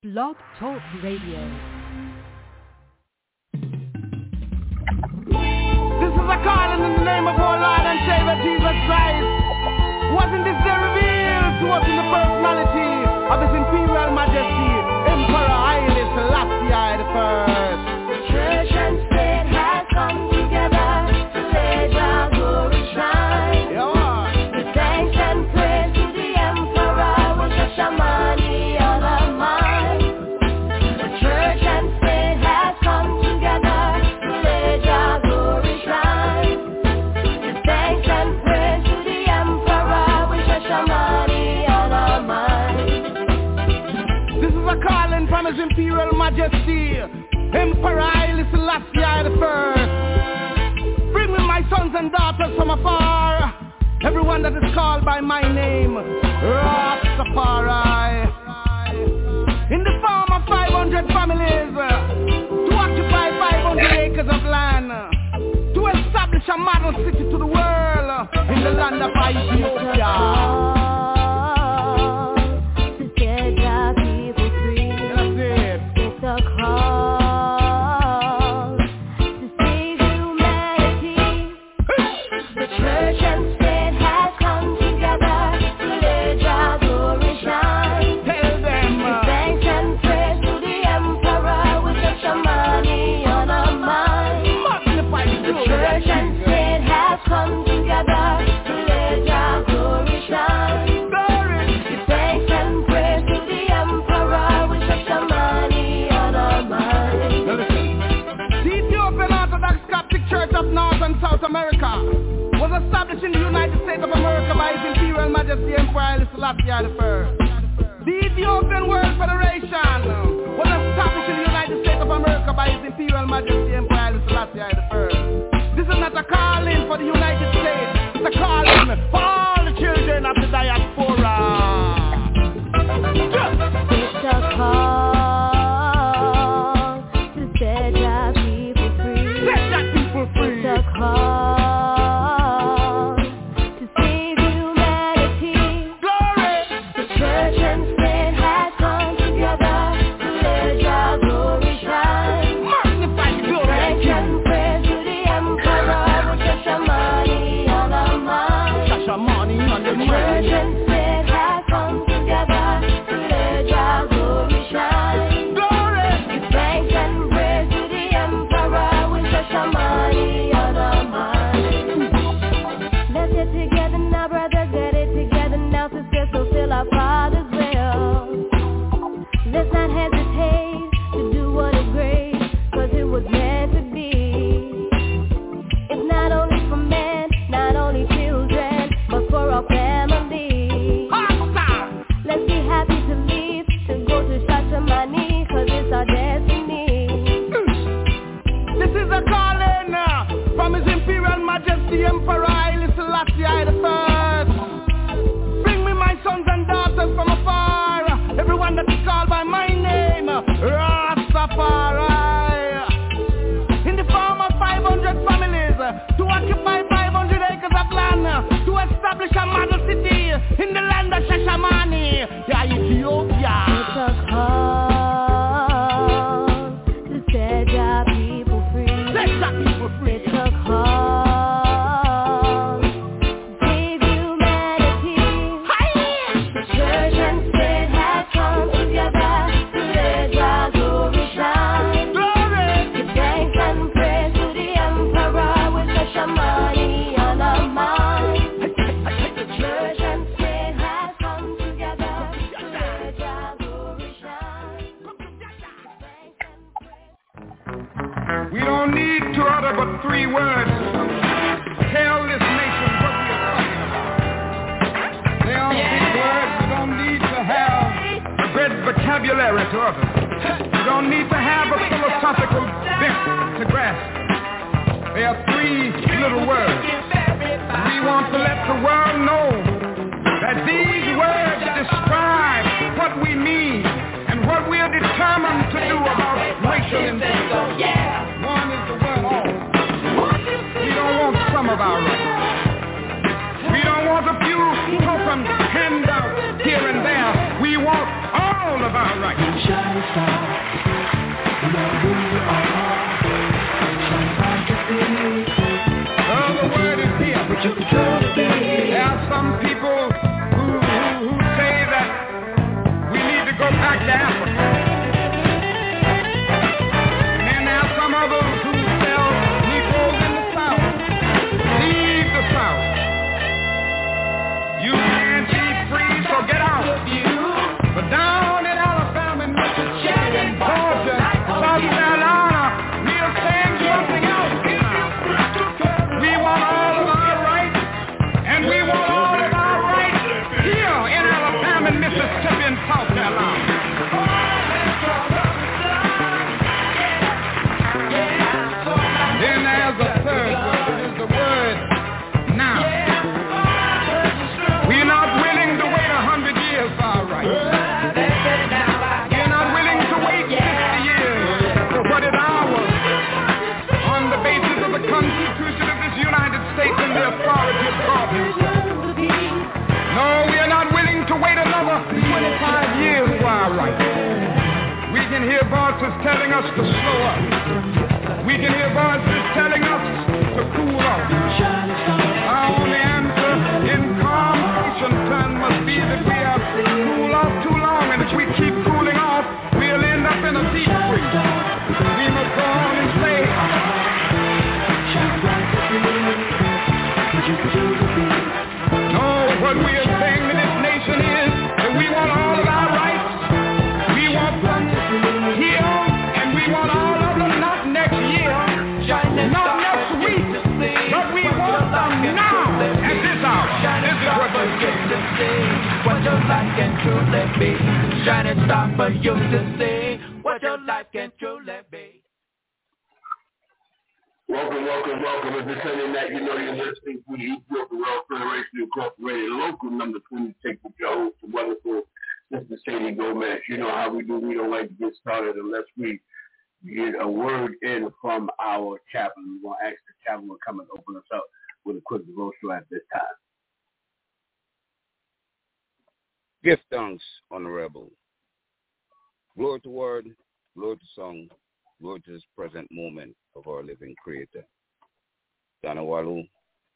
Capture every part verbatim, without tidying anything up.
Blog Talk Radio. This is a calling in the name of our Lord and Savior Jesus Christ. Wasn't this the revealed to us in the personality of His Imperial Majesty, Emperor Haile Selassie the First? The church and state has come together to lay down glory shine. Yeah. With thanks and praise to the Emperor with the Shamani on our mind. The church and state has come together to lay down glory shine. With thanks and praise to the Emperor with the Shamani on our mind. This is a calling from His Imperial Majesty, Emperor Haile Selassie the First. Bring me my sons and daughters from afar, everyone that is called by my name, Rastafari. In the form of five hundred families, to occupy five hundred acres of land, to establish a model city to the world, in the land of Ethiopia. America was established in the United States of America by His Imperial Majesty Emperor Haile Selassie the First. The Ethiopian World Federation was established in the United States of America by His Imperial Majesty Emperor Haile Selassie the First. This is not a calling for the United States, it's a calling for all the children of the diaspora. It's a call to set our people free. Set that people free. It's a call. Handout here and there. We want all all of our rights. Shine star, no matter who you are, shine bright to see. Oh, the word is here. But you can truly be. There are some people who, who, who say that we need to go back to Africa. And then there are some others who tell Negroes in the South, leave the South. You can't be free, so get out. But down in Alabama and Mississippi and Georgia, South Carolina, we are saying something else. We want all of our rights, and we want all of our rights here in Alabama and Mississippi and South Carolina. Then there's a third word, is the word now. We're not willing to wait a hundred years for our rights. We're not willing to wait fifty years for what is ours on the basis of the Constitution of this United States and the authority of God himself. No, we are not willing to wait another twenty-five years for our rights. We can hear voices telling us to slow up. We can hear voices telling us to cool off. Our only answer in calm term must be that we have cooled off too long, and if we keep cooling off, we'll end up in a deep freeze. We must go on and say, no, what we are saying to this nation is that we want all of our rights. We want them here, and we want all of them not next year, not next week, but we want them now, at this hour. This is what we're saying. What your life can truly be. Shining star for you to see. What your life can truly be. Welcome, welcome, welcome. If it's Sunday night, you know you're listening to the Ethiopian World Federation Incorporated, local number twenty-six with your host, the wonderful Mister Sadie Gomez. You know how we do. We don't like to get started unless we get a word in from our chaplain. We're going to ask the chaplain to come and open us up with a quick devotional at this time. Give thanks, Honorable. Glory to word, glory to song, glory to this present moment of our living Creator. Danawalu.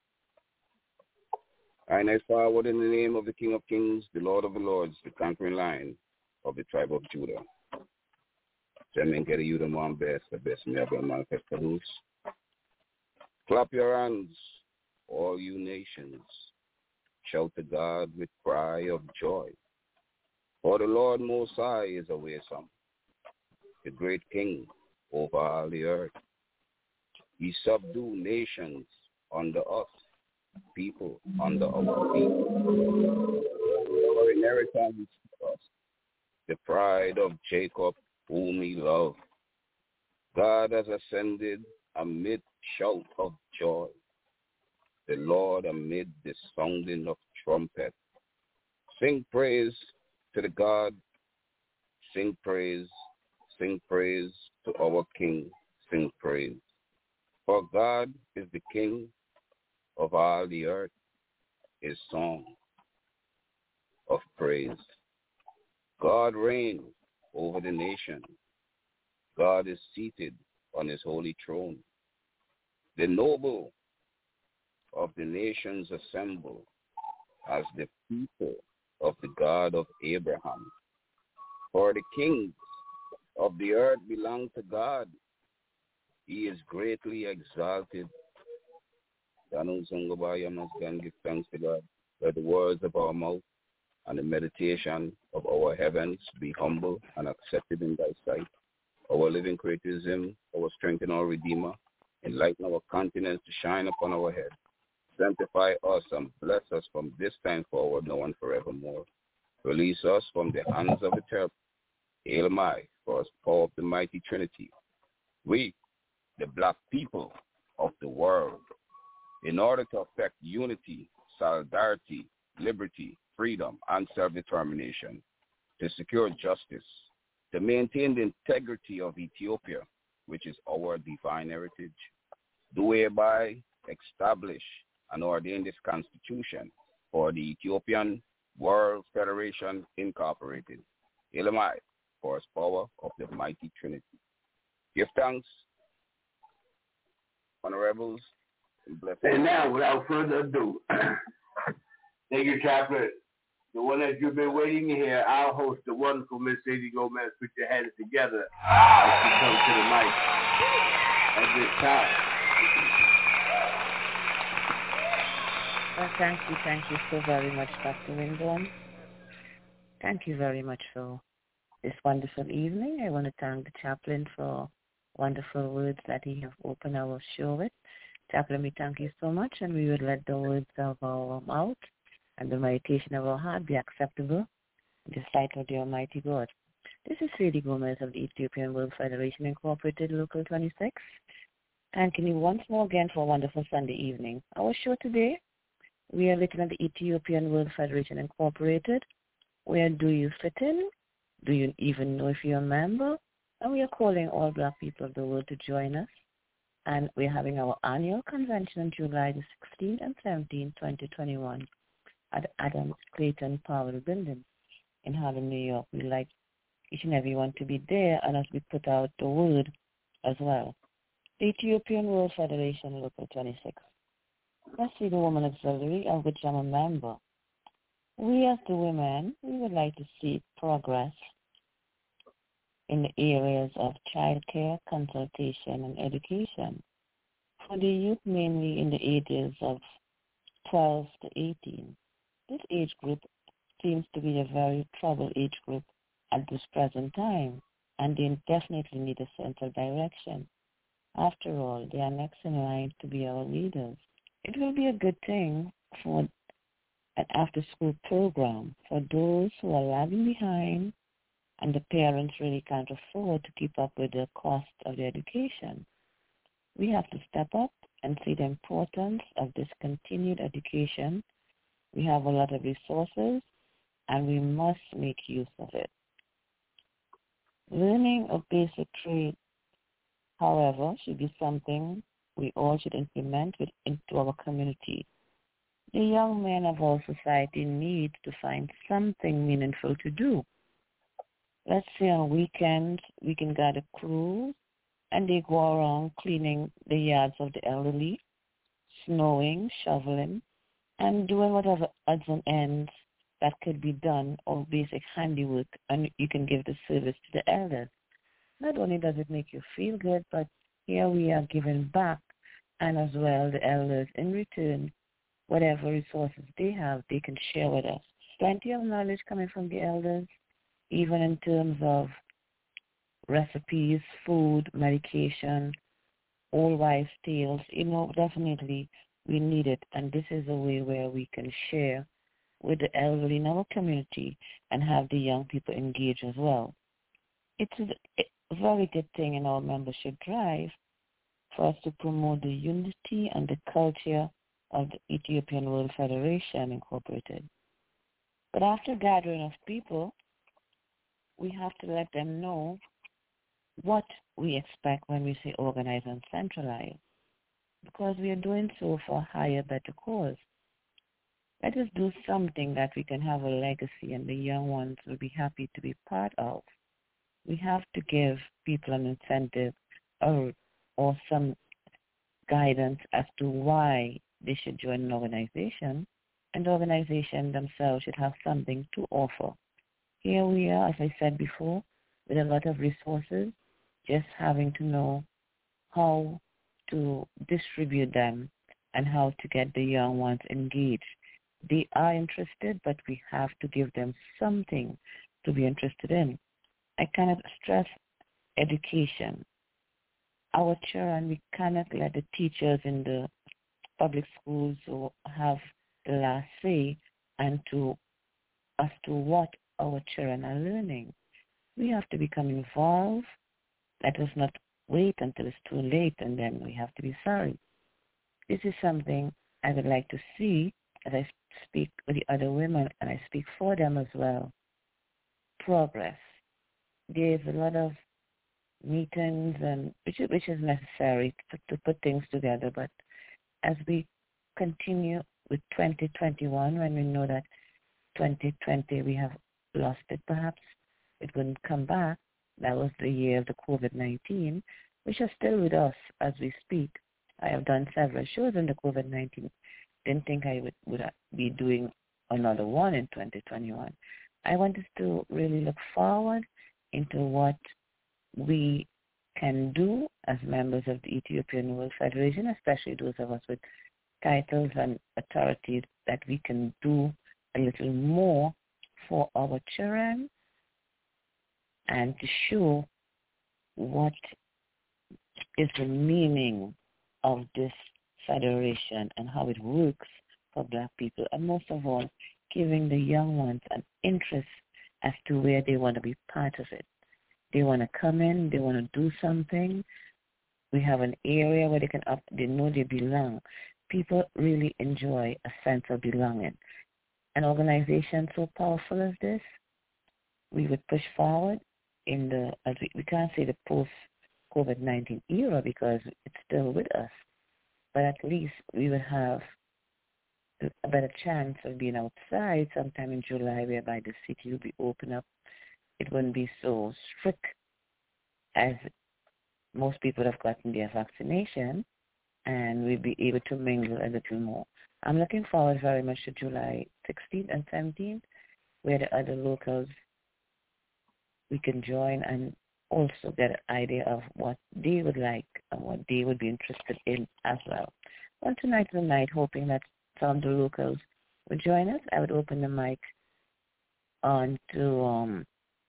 I now forward in the name of the King of Kings, the Lord of the Lords, the conquering lion of the tribe of Judah. Semen get you the man best, the best never manifest the loose. Clap your hands, all you nations. Shout to God with cry of joy. For the Lord Most High is awesome, the great King over all the earth. He subdue nations under us, people under our feet. Our inheritance us, the pride of Jacob whom he loved. God has ascended amid shout of joy, the Lord amid the sounding of trumpet. Sing praise to the God, sing praise, sing praise to our King, sing praise. For God is the King of all the earth, his song of praise. God reigns over the nation. God is seated on his holy throne. The noble of the nations assemble as the people of the God of Abraham. For the kings of the earth belong to God. He is greatly exalted. Danu Zungabaya must then give thanks to God. Let the words of our mouth and the meditation of our heavens be humble and accepted in thy sight. Our living Creator is him, our strength and our Redeemer. Enlighten our countenance to shine upon our head. Sanctify us and bless us from this time forward, now and forevermore. Release us from the hands of the terrible. Hail my, for us power of the mighty Trinity. We, the black people of the world, in order to effect unity, solidarity, liberty, freedom, and self-determination, to secure justice, to maintain the integrity of Ethiopia, which is our divine heritage, do hereby establish and ordain this Constitution for the Ethiopian World Federation Incorporated, Elamai, for his power of the mighty Trinity. Give thanks, honorables, and blessings. And now, without further ado, thank you, Chaplain. The one that you've been waiting to hear, our host, the wonderful Miss Sadie Gomez, put your hands together as she comes to the mic at this time. Well, thank you, thank you so very much, Doctor Winborn. Thank you very much for this wonderful evening. I want to thank the chaplain for wonderful words that he has opened our show with. Chaplain, we thank you so much, and we would let the words of our mouth and the meditation of our heart be acceptable in the sight of the Almighty God. This is Sadie Gomez of the Ethiopian World Federation Incorporated, Local twenty-six. Thanking you once more again for a wonderful Sunday evening. Our show today, we are looking at the Ethiopian World Federation Incorporated. Where do you fit in? Do you even know if you're a member? And we are calling all black people of the world to join us. And we're having our annual convention on July the sixteenth and seventeenth, twenty twenty-one at Adams Clayton Powell Building in Harlem, New York. We'd like each and everyone to be there, and as we put out the word as well. The Ethiopian World Federation, Local twenty-six. Let's see the Women Auxiliary, of which I'm a member. We as the women, we would like to see progress in the areas of child care, consultation, and education. For the youth, mainly in the ages of twelve to eighteen. This age group seems to be a very troubled age group at this present time, and they definitely need a sense of direction. After all, they are next in line to be our leaders. It will be a good thing for an after-school program for those who are lagging behind and the parents really can't afford to keep up with the cost of their education. We have to step up and see the importance of this continued education. We have a lot of resources, and we must make use of it. Learning a basic trade, however, should be something we all should implement with, into our community. The young men of our society need to find something meaningful to do. Let's say on weekends we can gather crews and they go around cleaning the yards of the elderly, snowing, shoveling, and doing whatever odds and ends that could be done or basic handiwork, and you can give the service to the elders. Not only does it make you feel good, but here we are giving back, and as well the elders in return, whatever resources they have, they can share with us. Plenty of knowledge coming from the elders, even in terms of recipes, food, medication, old wives' tales. You know, definitely we need it, and this is a way where we can share with the elderly in our community and have the young people engage as well. It's a very good thing in our membership drive for us to promote the unity and the culture of the Ethiopian World Federation Incorporated. But after gathering of people, we have to let them know what we expect when we say organize and centralize, because we are doing so for a higher, better cause. Let us do something that we can have a legacy and the young ones will be happy to be part of. We have to give people an incentive or, or some guidance as to why they should join an organization, and the organization themselves should have something to offer. Here we are, as I said before, with a lot of resources, just having to know how to distribute them and how to get the young ones engaged. They are interested, but we have to give them something to be interested in. I cannot stress education. Our children, we cannot let the teachers in the public schools have the last say and to as to what our children are learning. We have to become involved. Let us not wait until it's too late and then we have to be sorry. This is something I would like to see as I speak with the other women, and I speak for them as well. Progress. There's a lot of meetings, and which is, which is necessary to, to put things together, but as we continue with twenty twenty-one, when we know that twenty twenty we have lost it perhaps, it wouldn't come back. That was the year of the COVID nineteen, which are still with us as we speak. I have done several shows on the COVID nineteen. Didn't think I would, would be doing another one in twenty twenty-one. I wanted to really look forward into what we can do as members of the Ethiopian World Federation, especially those of us with titles and authority, that we can do a little more for our children and to show what is the meaning of this federation and how it works for Black people, and most of all, giving the young ones an interest as to where they want to be part of it. They want to come in, they want to do something. We have an area where they can up, they know they belong. People really enjoy a sense of belonging. An organization so powerful as this, we would push forward in the, as we, we can't say the post-COVID nineteen era because it's still with us, but at least we would have a better chance of being outside sometime in July, whereby the city will be open up. It wouldn't be so strict as most people have gotten their vaccination, and we'll be able to mingle a little more. I'm looking forward very much to July sixteenth and seventeenth, where the other locals we can join and also get an idea of what they would like and what they would be interested in as well. Well, tonight is the night, hoping that some of the locals would join us. I would open the mic on to um,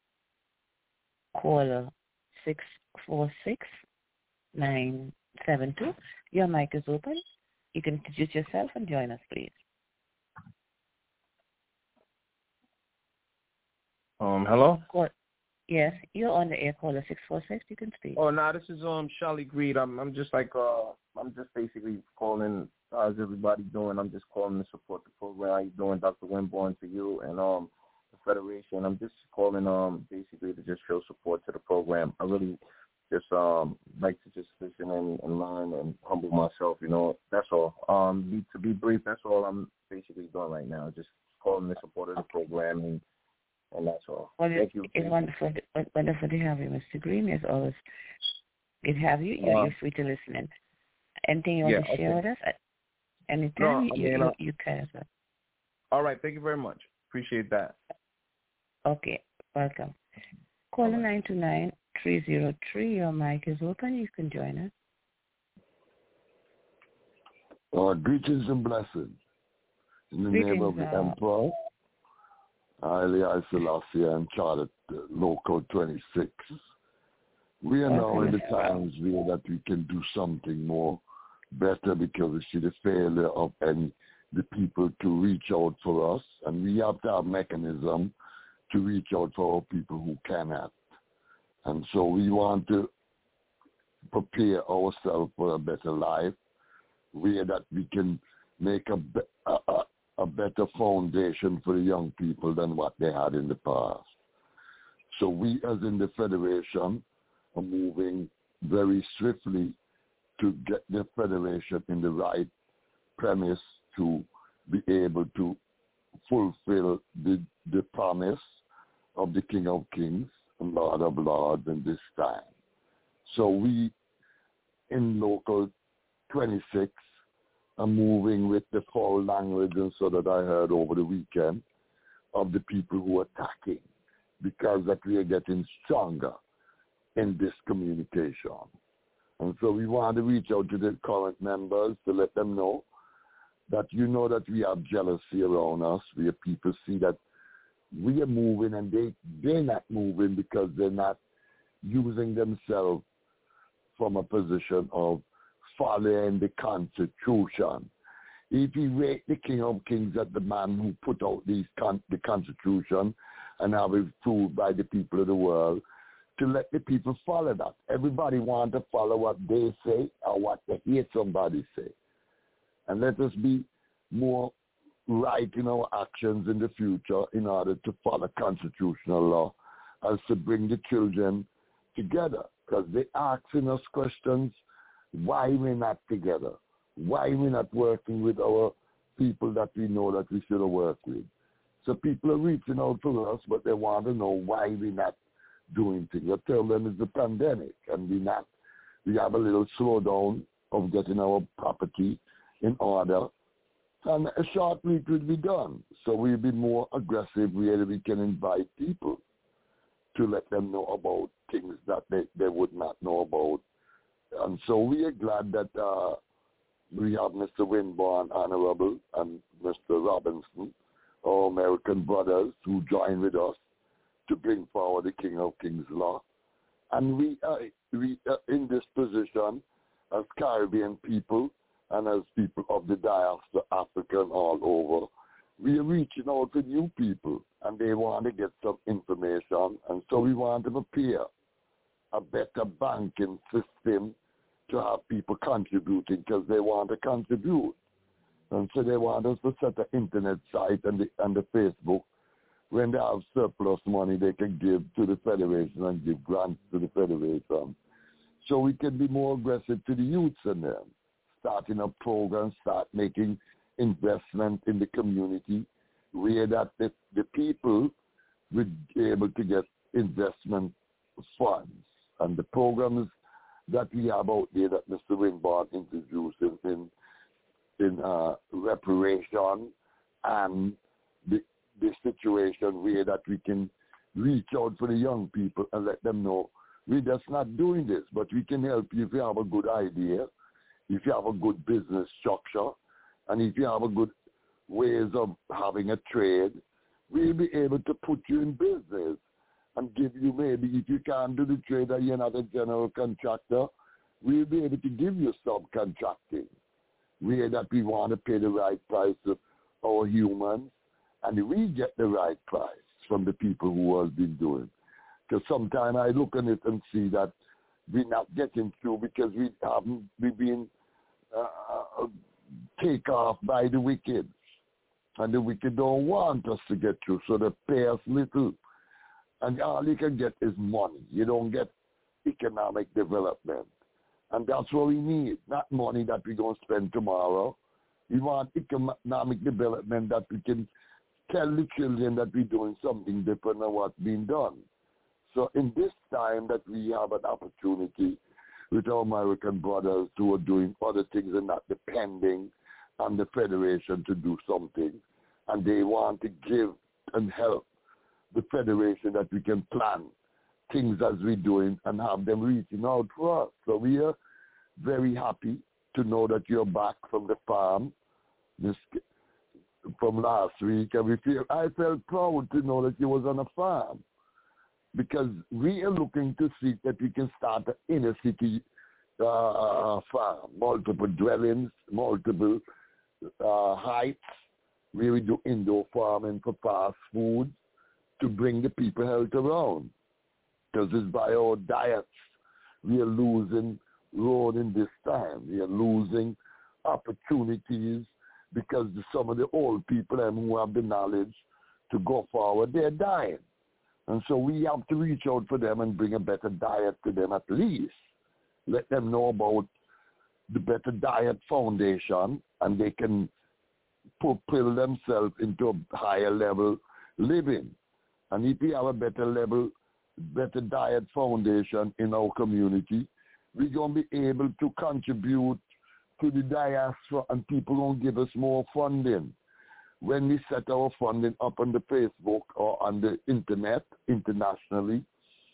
caller six four six nine seven two. Your mic is open. You can introduce yourself and join us, please. Um, hello? Call, yes, you're on the air, caller six four six. You can speak. Oh, no, nah, this is um Charlie Greed. I'm I'm just like uh I'm just basically calling. How's everybody doing? I'm just calling to support the program. How you doing, Doctor Winborn, to you and um the Federation. I'm just calling um basically to just show support to the program. I really just um like to just listen and, and learn and humble myself. You know, that's all. Um, be, to be brief, that's all I'm basically doing right now. Just calling the support of the program and. And that's all. Well, Thank you. It's wonderful, wonderful to have you, Mister Green. It's always good to have you. You're, uh, you're free to listen in. Anything you want yeah, to share okay. with us? Anytime no, you, I mean, you, uh, you can. All right. Thank you very much. Appreciate that. Okay. Welcome. Caller right. nine two nine, three zero three. Your mic is open. You can join us. Uh, greetings and blessings. In the greetings, name of the uh, Emperor, Haile I Selassie and Charlotte uh, Local twenty-six. We are now in the times where that we can do something more better because we see the failure of any the people to reach out for us, and we have to have mechanism to reach out for our people who cannot. And so we want to prepare ourselves for a better life, where that we can make a, a, a a better foundation for the young people than what they had in the past. So we, as in the Federation, are moving very swiftly to get the Federation in the right premise to be able to fulfill the, the promise of the King of Kings and Lord of Lords in this time. So we, in Local twenty-six, are moving with the foul language, and so that I heard over the weekend of the people who are attacking, because that we are getting stronger in this communication. And so we want to reach out to the current members to let them know that you know that we have jealousy around us, where people see that we are moving and they, they're not moving because they're not using themselves from a position of following the Constitution. If we rate the King of Kings as the man who put out these con- the Constitution and have it approved by the people of the world, to let the people follow that. Everybody wants to follow what they say or what they hear somebody say. And let us be more right in our actions in the future in order to follow constitutional law, as to bring the children together, because they're asking us questions. Why we're not together? Why we're not working with our people that we know that we should have worked with? So people are reaching out to us, but they want to know why we're not doing things. I tell them it's the pandemic, and we not. We have a little slowdown of getting our property in order, and a short week will be done. So we'll be more aggressive where we can invite people to let them know about things that they, they would not know about. And so we are glad that uh, we have Mister Winborn, Honorable, and Mister Robinson, our American brothers, who join with us to bring forward the King of Kings law. And we are, we are in this position as Caribbean people and as people of the diaspora, African all over. We are reaching out to new people, and they want to get some information, and so we want to prepare a better banking system to have people contributing because they want to contribute. And so they want us to set an internet site and the, and the Facebook. When they have surplus money, they can give to the Federation and give grants to the Federation. So we can be more aggressive to the youths in them, starting a program, start making investment in the community where that the, the people would be able to get investment funds. And the programs that we have out there that Mister Winborn introduced in, in, in uh, reparation and the, the situation where that we can reach out for the young people and let them know we're just not doing this, but we can help you if you have a good idea, if you have a good business structure, and if you have a good ways of having a trade, we'll be able to put you in business and give you maybe, if you can't do the trade and you're not a general contractor, we'll be able to give you subcontracting, where that we want to pay the right price of our humans, and we get the right price from the people who have been doing. Because sometimes I look at it and see that we're not getting through because we haven't, we've been uh, taken off by the wicked. And the wicked don't want us to get through, so they pay us little. And all you can get is money. You don't get economic development. And that's what we need, not money that we're going to spend tomorrow. We want economic development that we can tell the children that we're doing something different than what's being done. So in this time that we have an opportunity with our American brothers who are doing other things and not depending on the Federation to do something, and they want to give and help the Federation that we can plan things as we're doing and have them reaching out for us. So we are very happy to know that you're back from the farm this, from last week, and we feel I felt proud to know that you was on a farm, because we are looking to see that we can start an inner city uh, farm, multiple dwellings, multiple uh, heights, where we do indoor farming for fast food to bring the people health around. Because it's by our diets we are losing road in this time. We are losing opportunities because some of the old people um, who have the knowledge to go forward, they're dying. And so we have to reach out for them and bring a better diet to them at least. Let them know about the Better Diet Foundation, and they can propel themselves into a higher level living. And if we have a better level, Better Diet Foundation in our community, we're going to be able to contribute to the diaspora, and people will give us more funding. When we set our funding up on the Facebook or on the internet internationally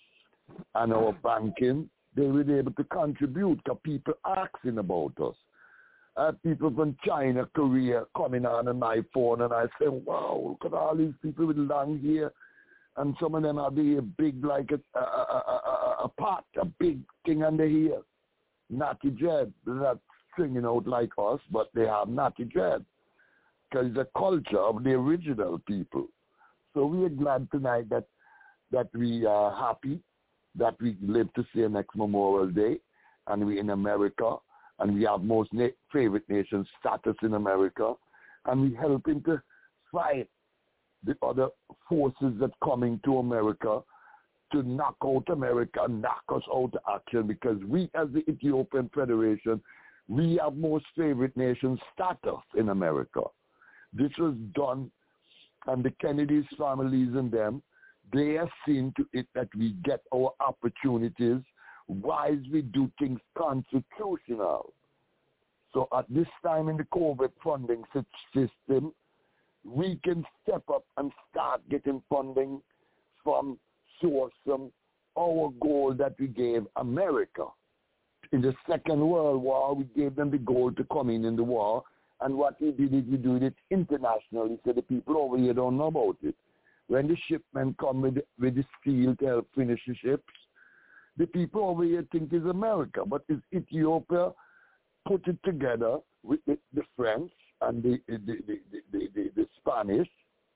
and our banking, they will be able to contribute because people asking about us. I have people from China, Korea coming on on my phone, and I say, wow, look at all these people with long hair. And some of them are being big like a, a, a, a, a pot, a big thing on their hair. Natty dread. They're not stringing out like us, but they have natty dread. Because it's a culture of the original people. So we are glad tonight that that we are happy that we live to see next Memorial Day, and we're in America, and we have most na- favorite nation status in America, and we're helping to fight the other forces that coming to America to knock out America, knock us out of action, because we as the Ethiopian Federation, we have most favorite nation status in America. This was done and the Kennedy's families and them, they have seen to it that we get our opportunities while we do things constitutional. So at this time in the COVID funding system, we can step up and start getting funding from source from our goal that we gave America. In the Second World War, we gave them the goal to come in in the war, and what we did is we did it internationally, so the people over here don't know about it. When the shipmen come with, with the steel to help finish the ships, the people over here think it's America, but it's Ethiopia put it together with the, the French and the, the, the, the, the, the, the Spanish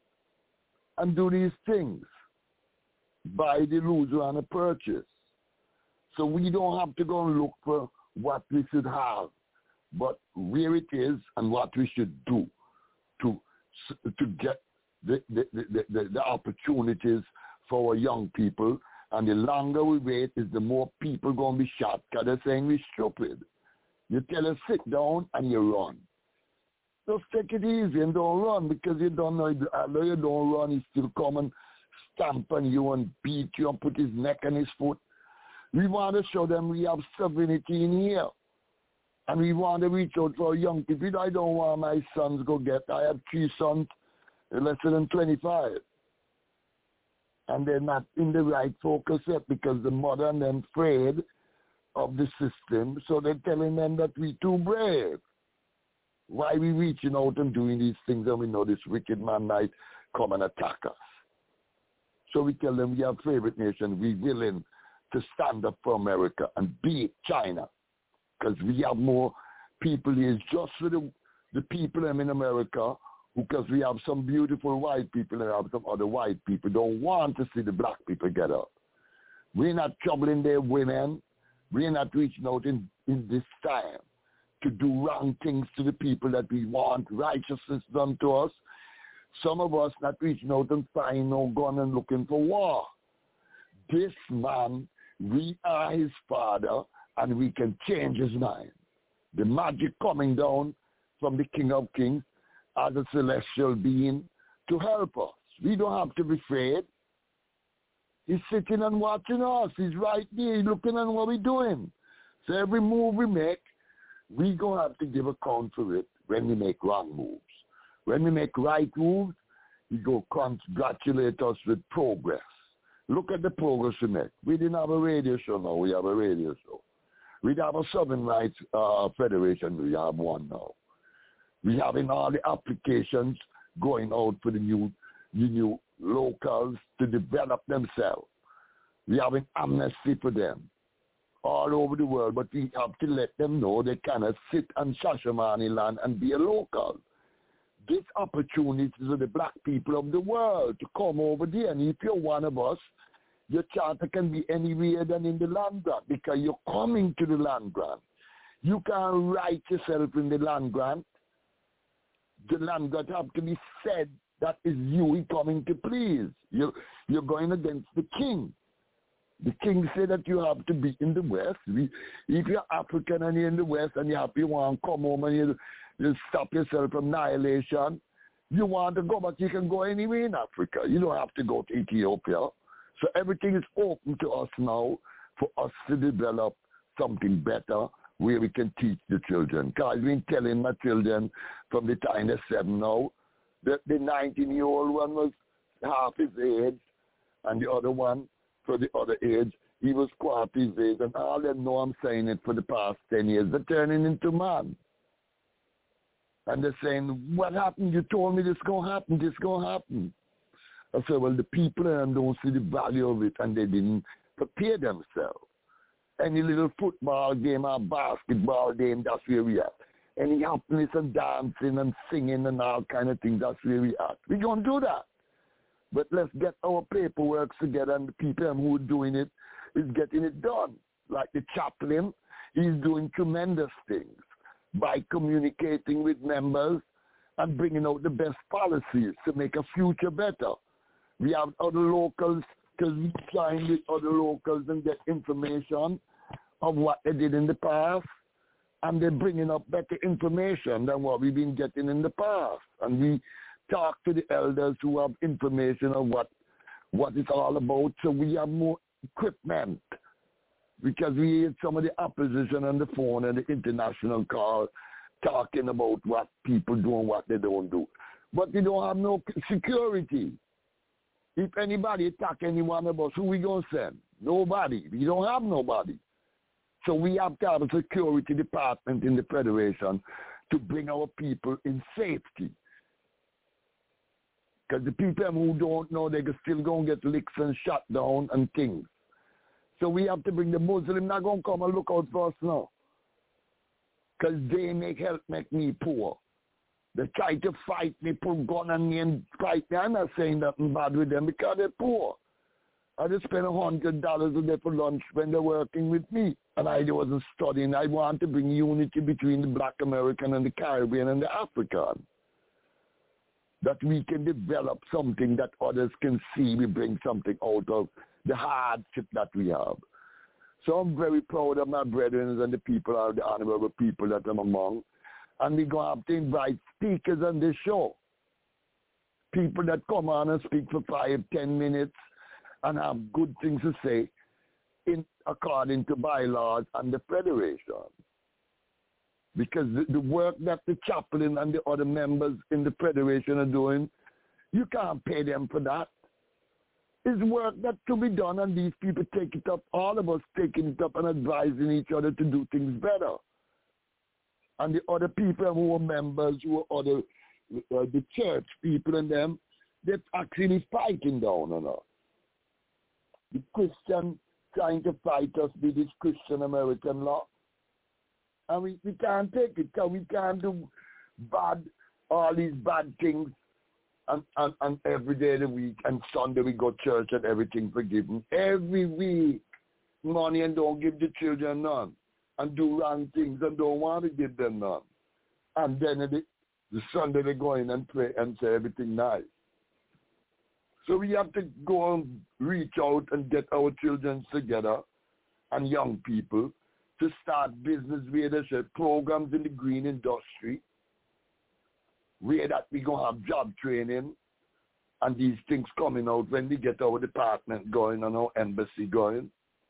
and do these things. Buy the Louisiana Purchase. So we don't have to go and look for what we should have, but where it is and what we should do to to get the, the, the, the, the opportunities for our young people. And the longer we wait, is the more people going to be shot because they're saying we're stupid. You tell us sit down and you run. Just take it easy and don't run, because you don't know, although you don't run, he still come and stamp on you and beat you and put his neck on his foot. We want to show them we have sovereignty in here. And we want to reach out for young people. I don't want my sons go get, I have three sons less than twenty-five. And they're not in the right focus yet because the mother and them afraid of the system. So they're telling them that we're too brave. Why are we reaching out and doing these things and we know this wicked man might come and attack us? So we tell them we have favorite nation. We're willing to stand up for America and beat China, because we have more people here just for the, the people in America, because we have some beautiful white people and have some other white people don't want to see the black people get up. We're not troubling their women. We're not reaching out in, in this time to do wrong things to the people that we want righteousness done to us. Some of us not reaching out and finding no gun and looking for war. This man, we are his father, and we can change his mind. The magic coming down from the King of Kings as a celestial being to help us. We don't have to be afraid. He's sitting and watching us. He's right there. He's looking at what we're doing. So every move we make, we're going to have to give account for it when we make wrong moves. When we make right moves, he go congratulate us with progress. Look at the progress we make. We didn't have a radio show now. We have a radio show. We have a Southern Rights uh, Federation. We have one now. We having all the applications going out for the new, the new locals to develop themselves. We having amnesty for them all over the world, but we have to let them know they cannot sit on Shashamane land and be a local. This opportunity for the black people of the world to come over there. And if you're one of us, your charter can be anywhere than in the land grant, because you're coming to the land grant. You can't write yourself in the land grant. The land grant have to be said that is you coming to please. You're, you're going against the king. The king said that you have to be in the West. We, if you're African and you're in the West and you have you want to come home and you, you stop yourself from annihilation, you want to go, but you can go anywhere in Africa. You don't have to go to Ethiopia. So everything is open to us now for us to develop something better where we can teach the children. Because I've been telling my children from the time they're seven now, that the nineteen-year-old one was half his age, and the other one, for the other age, he was quarter his age. And all them know I'm saying it for the past ten years. They're turning into man. And they're saying, what happened? You told me this going to happen. This going to happen. I said, well, the people um, don't see the value of it, and they didn't prepare themselves. Any little football game or basketball game, that's where we are. Any happiness and dancing and singing and all kind of things, that's where we are. We're going to do that. But let's get our paperwork together, and the people who are doing it is getting it done. Like the chaplain, he's doing tremendous things by communicating with members and bringing out the best policies to make a future better. We have other locals, because we sign with other locals and get information of what they did in the past, and they're bringing up better information than what we've been getting in the past. And we talk to the elders who have information on what, what it's all about, so we have more equipment. Because we had some of the opposition on the phone and the international call talking about what people do and what they don't do. But we don't have no security. If anybody attack any one of us, who we going to send? Nobody. We don't have nobody. So we have to have a security department in the Federation to bring our people in safety. Because the people who don't know, they're still going to get licks and shut down and things. So we have to bring the Muslim, not going to come and look out for us now. Because they make help make me poor. They try to fight me, put gun on me and fight me. I'm not saying nothing bad with them because they're poor. I just spend a hundred dollars a day for lunch when they're working with me. And I wasn't studying. I want to bring unity between the Black American and the Caribbean and the African. That we can develop something that others can see. We bring something out of the hardship that we have. So I'm very proud of my brethren and the people, are the honorable people that I'm among. And we're going to have to invite speakers on this show. People that come on and speak for five, ten minutes and have good things to say in according to bylaws and the Federation. Because the, the work that the chaplain and the other members in the Federation are doing, you can't pay them for that. It's work that to be done, and these people take it up, all of us taking it up and advising each other to do things better. And the other people who are members, who are other, uh, the church people and them, they're actually fighting down on us. The Christian trying to fight us with this Christian American law. And we, we can't take it because we can't do bad, all these bad things. And, and, and every day of the week, and Sunday we go to church and everything forgiven. Every week, money and don't give the children none. And do wrong things and don't want to give them none. And then the, the Sunday they go in and pray and say everything nice. So we have to go and reach out and get our children together and young people to start business where they say programs in the green industry, where that we're going to have job training and these things coming out when we get our department going and our embassy going.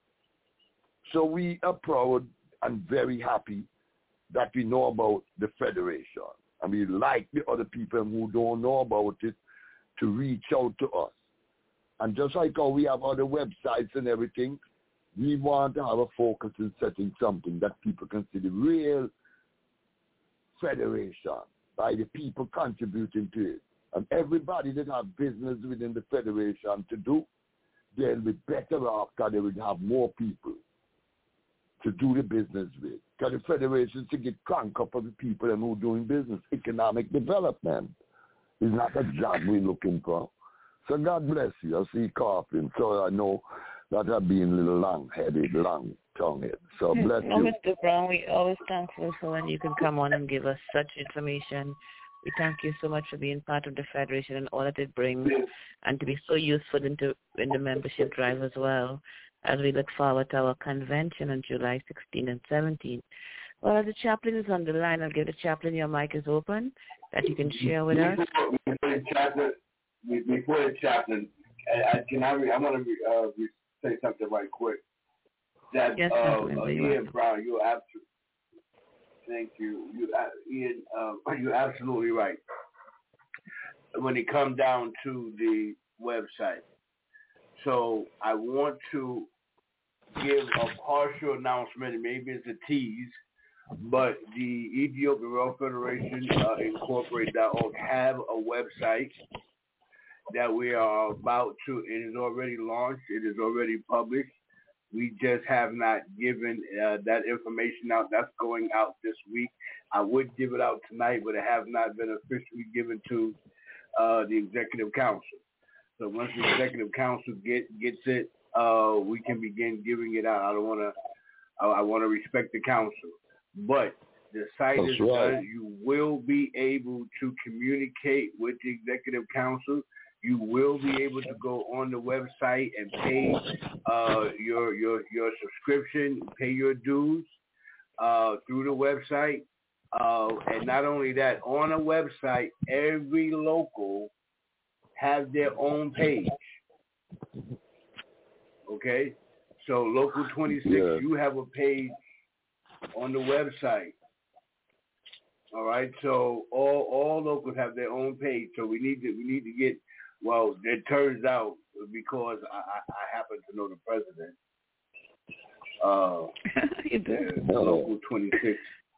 So we are proud and very happy that we know about the Federation. And we like the other people who don't know about it to reach out to us. And just like how we have other websites and everything, we want to have a focus in setting something that people can see the real Federation by the people contributing to it. And everybody that have business within the Federation to do, they'll be better off because they will have more people to do the business with. Because the Federation to get crank up of the people and who are doing business. Economic development is not a job we're looking for. So God bless you. I see coughing, so I know that I've been a little long-headed, long-tongued. So bless no, you. Mister Brown, we always thankful for when you can come on and give us such information. We thank you so much for being part of the Federation and all that it brings, and to be so useful into in the membership drive as well, as we look forward to our convention on July sixteenth and seventeenth. Well, as the chaplain is on the line, I'll give the chaplain your mic is open, that you can share with us. Before the chaplain, before the chaplain I, I, can I, I want to uh, say something right quick. That yes, uh, uh, Ian Brown, you're absolutely, thank you. You, uh, Ian, uh, you're absolutely right. When it comes down to the website, so I want to give a partial announcement, and maybe it's a tease, but the Ethiopian Rail Federation uh, Incorporated dot org have a website that we are about to, it is already launched, it is already published. We just have not given uh, that information out. That's going out this week. I would give it out tonight, but it has not been officially given to uh, the Executive Council. So once the Executive Council get, gets it, uh, we can begin giving it out. I don't want to, I, I want to respect the council. But the site That's is right. done. You will be able to communicate with the Executive Council. You will be able to go on the website and pay uh, your your your subscription, pay your dues uh, through the website. Uh, and not only that, on a website, every local have their own page. Okay? So Local twenty-six, yeah. You have a page on the website. All right? So all all locals have their own page. So we need to we need to get, well, it turns out, because I, I, I happen to know the president, uh, the, the Local twenty-six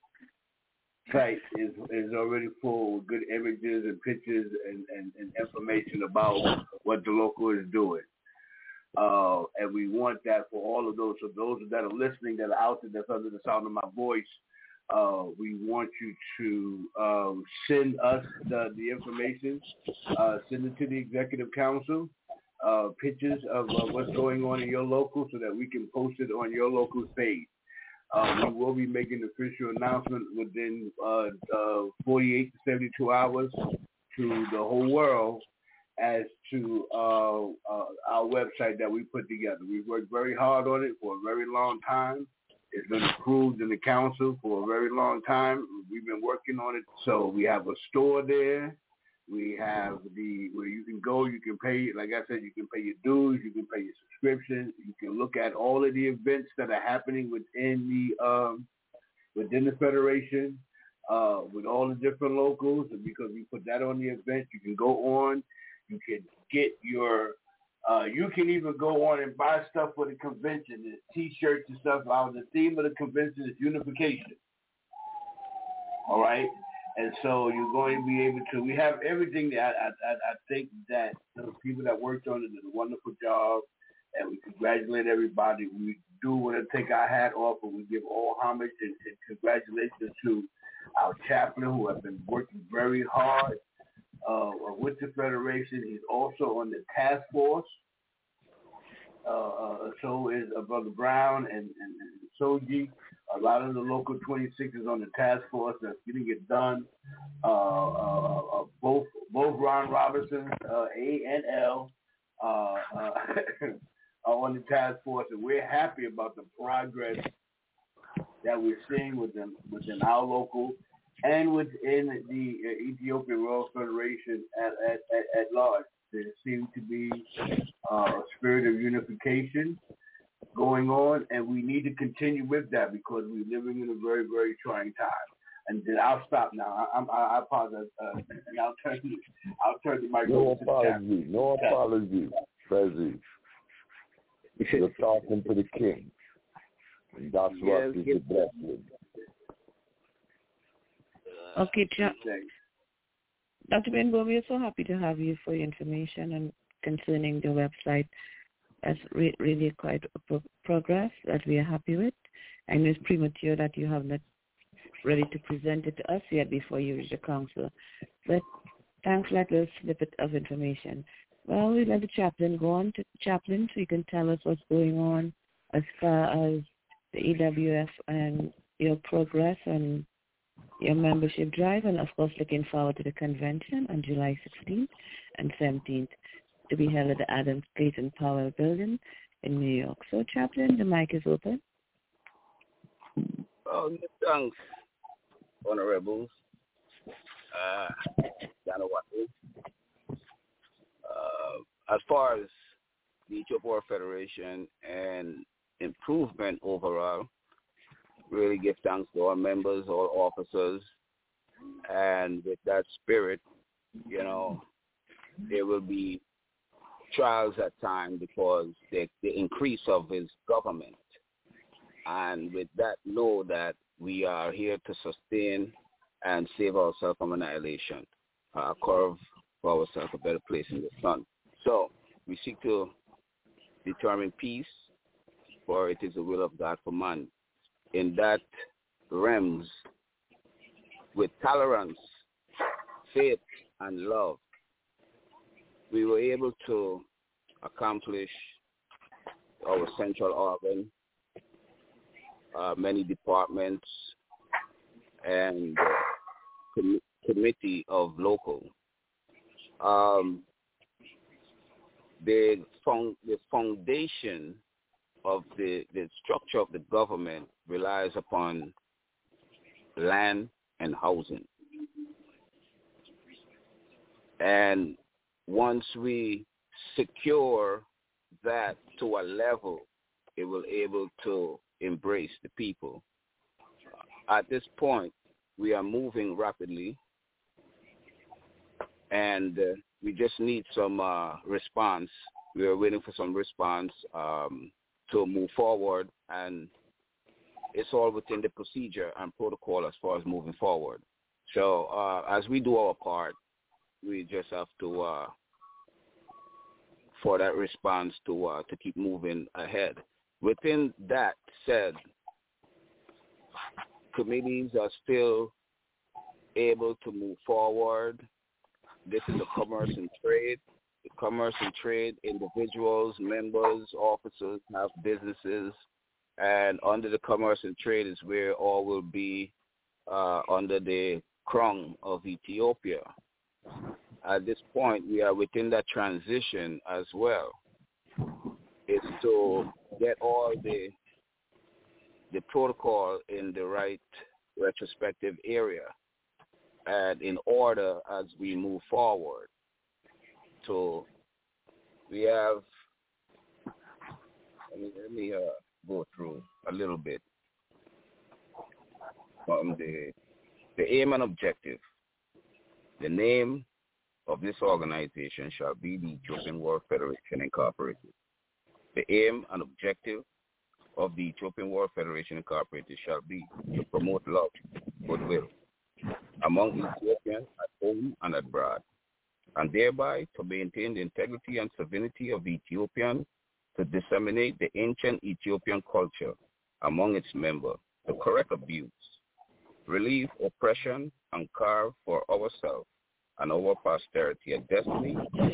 site is is already full with good images and pictures and, and, and information about what the local is doing. Uh, and we want that for all of those. So those that are listening, that are out there, that's under the sound of my voice, uh, we want you to um, send us the, the information, uh, send it to the Executive Council, uh, pictures of uh, what's going on in your local so that we can post it on your local page. Uh, we will be making an official announcement within uh, uh, forty-eight to seventy-two hours to the whole world as to uh, uh, our website that we put together. We've worked very hard on it for a very long time. It's been approved in the council for a very long time. We've been working on it. So we have a store there. We have the where you can go, you can pay, like I said, you can pay your dues, you can pay your subscription, you can look at all of the events that are happening within the um, within the Federation, uh, with all the different locals, and because we put that on the event, you can go on, you can get your, uh, you can even go on and buy stuff for the convention, there's T-shirts and stuff. Uh, the theme of the convention is unification. All right. And so you're going to be able to, we have everything that I, I, I think that the people that worked on it did a wonderful job, and we congratulate everybody. We do want to take our hat off, and we give all homage and, and congratulations to our chaplain who have been working very hard uh, with the Federation. He's also on the task force. Uh, uh, so is uh, Brother Brown and, and, and Soji. A lot of the Local twenty-six is on the task force that's getting it done. Uh, uh, uh, both both Ron Robinson, uh, A and L, uh, uh, are on the task force, and we're happy about the progress that we're seeing within within our local and within the uh, Ethiopian Royal Federation at, at, at, at large. There seems to be uh, a spirit of unification going on, and we need to continue with that because we're living in a very, very trying time. And then I'll stop now. I, I, I apologize, uh, and I'll turn the I'll turn the microphone. No apology, no apology, Fezzy. You're talking to the king, and that's yes, what is yes. the best with. Okay, Doctor Benbow, we are so happy to have you for your information and concerning the website. That's re- really quite a pro- progress that we are happy with. And it's premature that you have not ready to present it to us yet before you reach the council. But thanks for that little snippet of information. Well, we'd let the chaplain go on to chaplain so you can tell us what's going on as far as the E W F and your progress and your membership drive, and of course looking forward to the convention on July sixteenth and seventeenth to be held at the Adams Clayton Powell Building in New York. So, Chaplain, the mic is open. Oh, thanks, honorables. Uh, uh, as far as the Ethiopian World Federation and improvement overall, really give thanks to our members, all officers, and with that spirit, you know, there will be trials at times because the, the increase of his government. And with that, know that we are here to sustain and save ourselves from annihilation, uh, carve for ourselves a better place in the sun. So we seek to determine peace, for it is the will of God for man. In that realms, with tolerance, faith, and love, we were able to accomplish our central organ, uh, many departments, and uh, com- committee of local. Um, the, fun- the foundation of the, the structure of the government relies upon land and housing. And once we secure that to a level, it will able to embrace the people. At this point, we are moving rapidly, and uh, we just need some uh, response. We are waiting for some response um, to move forward, and it's all within the procedure and protocol as far as moving forward. So uh, as we do our part, we just have to, uh, for that response to uh, to keep moving ahead. Within that said, committees are still able to move forward. This is a commerce and trade. The commerce and trade, individuals, members, officers have businesses, and under the commerce and trade is where all will be uh, under the crown of Ethiopia. At this point, we are within that transition as well. It's to get all the the protocol in the right retrospective area and in order as we move forward. So we have, let me, let me uh, go through a little bit from the, the aim and objective. The name of this organization shall be the Ethiopian World Federation Incorporated. The aim and objective of the Ethiopian World Federation Incorporated shall be to promote love, goodwill among Ethiopians at home and abroad, and thereby to maintain the integrity and sovereignty of the Ethiopian, to disseminate the ancient Ethiopian culture among its members, to correct abuse, relieve oppression, and carve for ourselves and our posterity a destiny for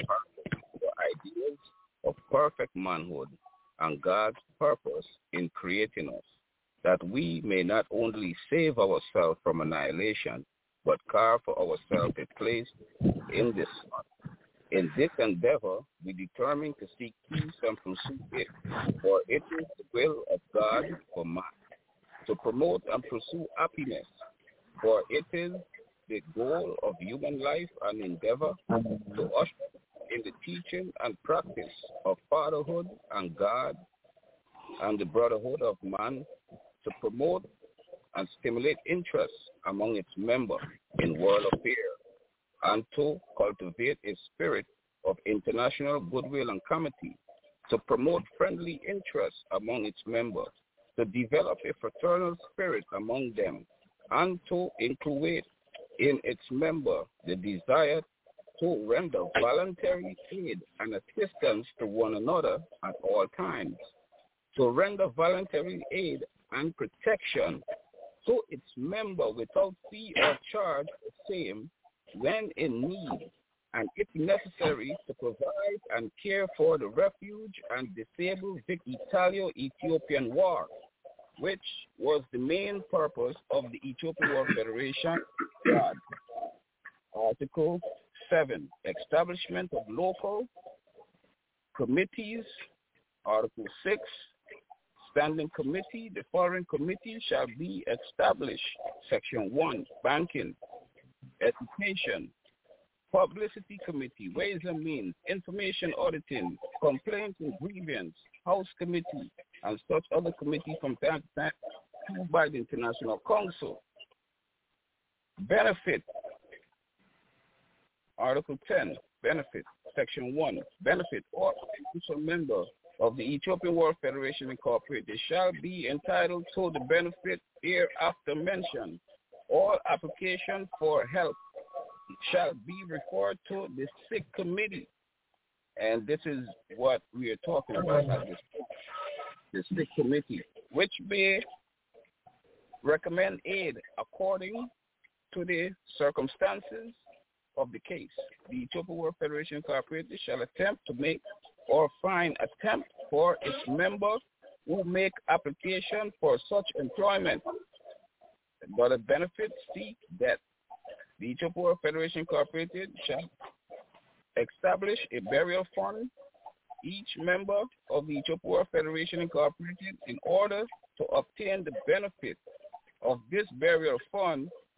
ideas of perfect manhood and God's purpose in creating us, that we may not only save ourselves from annihilation, but carve for ourselves a place in this sun. In this endeavor, we determine to seek peace and pursue it, for it is the will of God for man, to promote and pursue happiness, for it is the goal of human life and endeavor to usher in the teaching and practice of fatherhood and God and the brotherhood of man, to promote and stimulate interest among its members in world affairs, and to cultivate a spirit of international goodwill and comity, to promote friendly interest among its members, to develop a fraternal spirit among them, and to include in its member the desire to render voluntary aid and assistance to one another at all times, to render voluntary aid and protection to its member without fee or charge the same when in need, and if necessary to provide and care for the refuge and disabled Vic Italo-Ethiopian War, which was the main purpose of the Ethiopian World Federation. God. Article seven, establishment of local committees. Article six, standing committee. The foreign committee shall be established. Section one, banking, education, publicity committee, ways and means, information auditing, complaints and grievance, house committee, and such other committee from time to time by the International Council. Benefit. Article ten, benefit, section one, benefit or official member of the Ethiopian World Federation Incorporated shall be entitled to the benefit hereafter mentioned. All application for help shall be referred to the sick committee. And this is what we are talking about at this point. The sick committee, which may recommend aid according to the circumstances of the case. The Ethiopian World Federation Incorporated shall attempt to make or find attempt for its members who make application for such employment. But a benefit seek that the Ethiopian World Federation Incorporated shall establish a burial fund. Each member of the Ethiopian World Federation Incorporated, in order to obtain the benefit of this burial fund,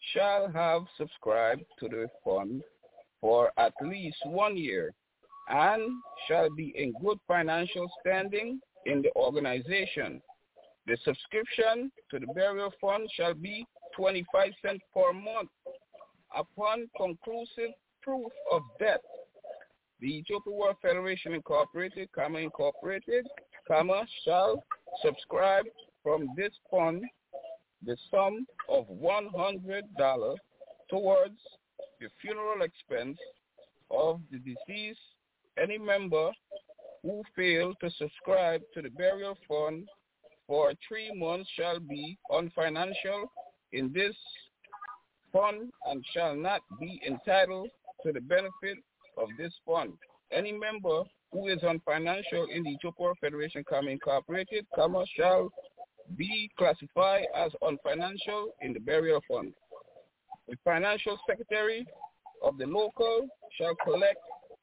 shall have subscribed to the fund for at least one year and shall be in good financial standing in the organization. The subscription to the burial fund shall be twenty-five cents per month. Upon conclusive proof of death, the Ethiopian World Federation Incorporated, comma, Incorporated, comma, shall subscribe from this fund the sum of one hundred dollars towards the funeral expense of the deceased. Any member who failed to subscribe to the burial fund for three months shall be unfinancial in this fund and shall not be entitled to the benefit of this fund. Any member who is unfinancial in the Ethiopian World Federation, comma, Incorporated, comma, shall be classified as unfinancial in the burial fund. The financial secretary of the local shall collect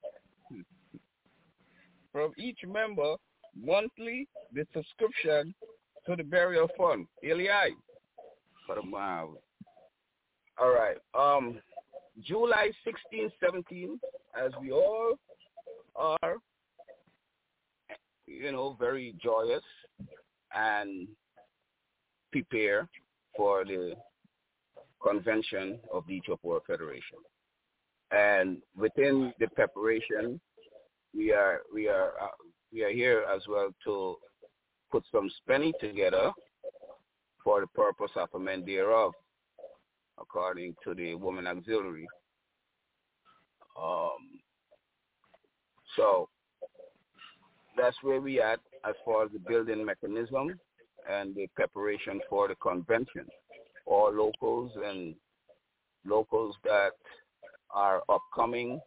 from each member monthly the subscription to the burial fund. Eli. For a mile. All right. Um, July sixteenth, seventeenth, as we all are, you know, very joyous and prepare for the convention of the Ethiopian World Federation. And within the preparation, we are we are uh, we are here as well to put some spending together for the purpose of amend thereof, according to the Women Auxiliary. Um, so that's where we at as far as the building mechanism and the preparation for the convention. All locals and locals that are upcoming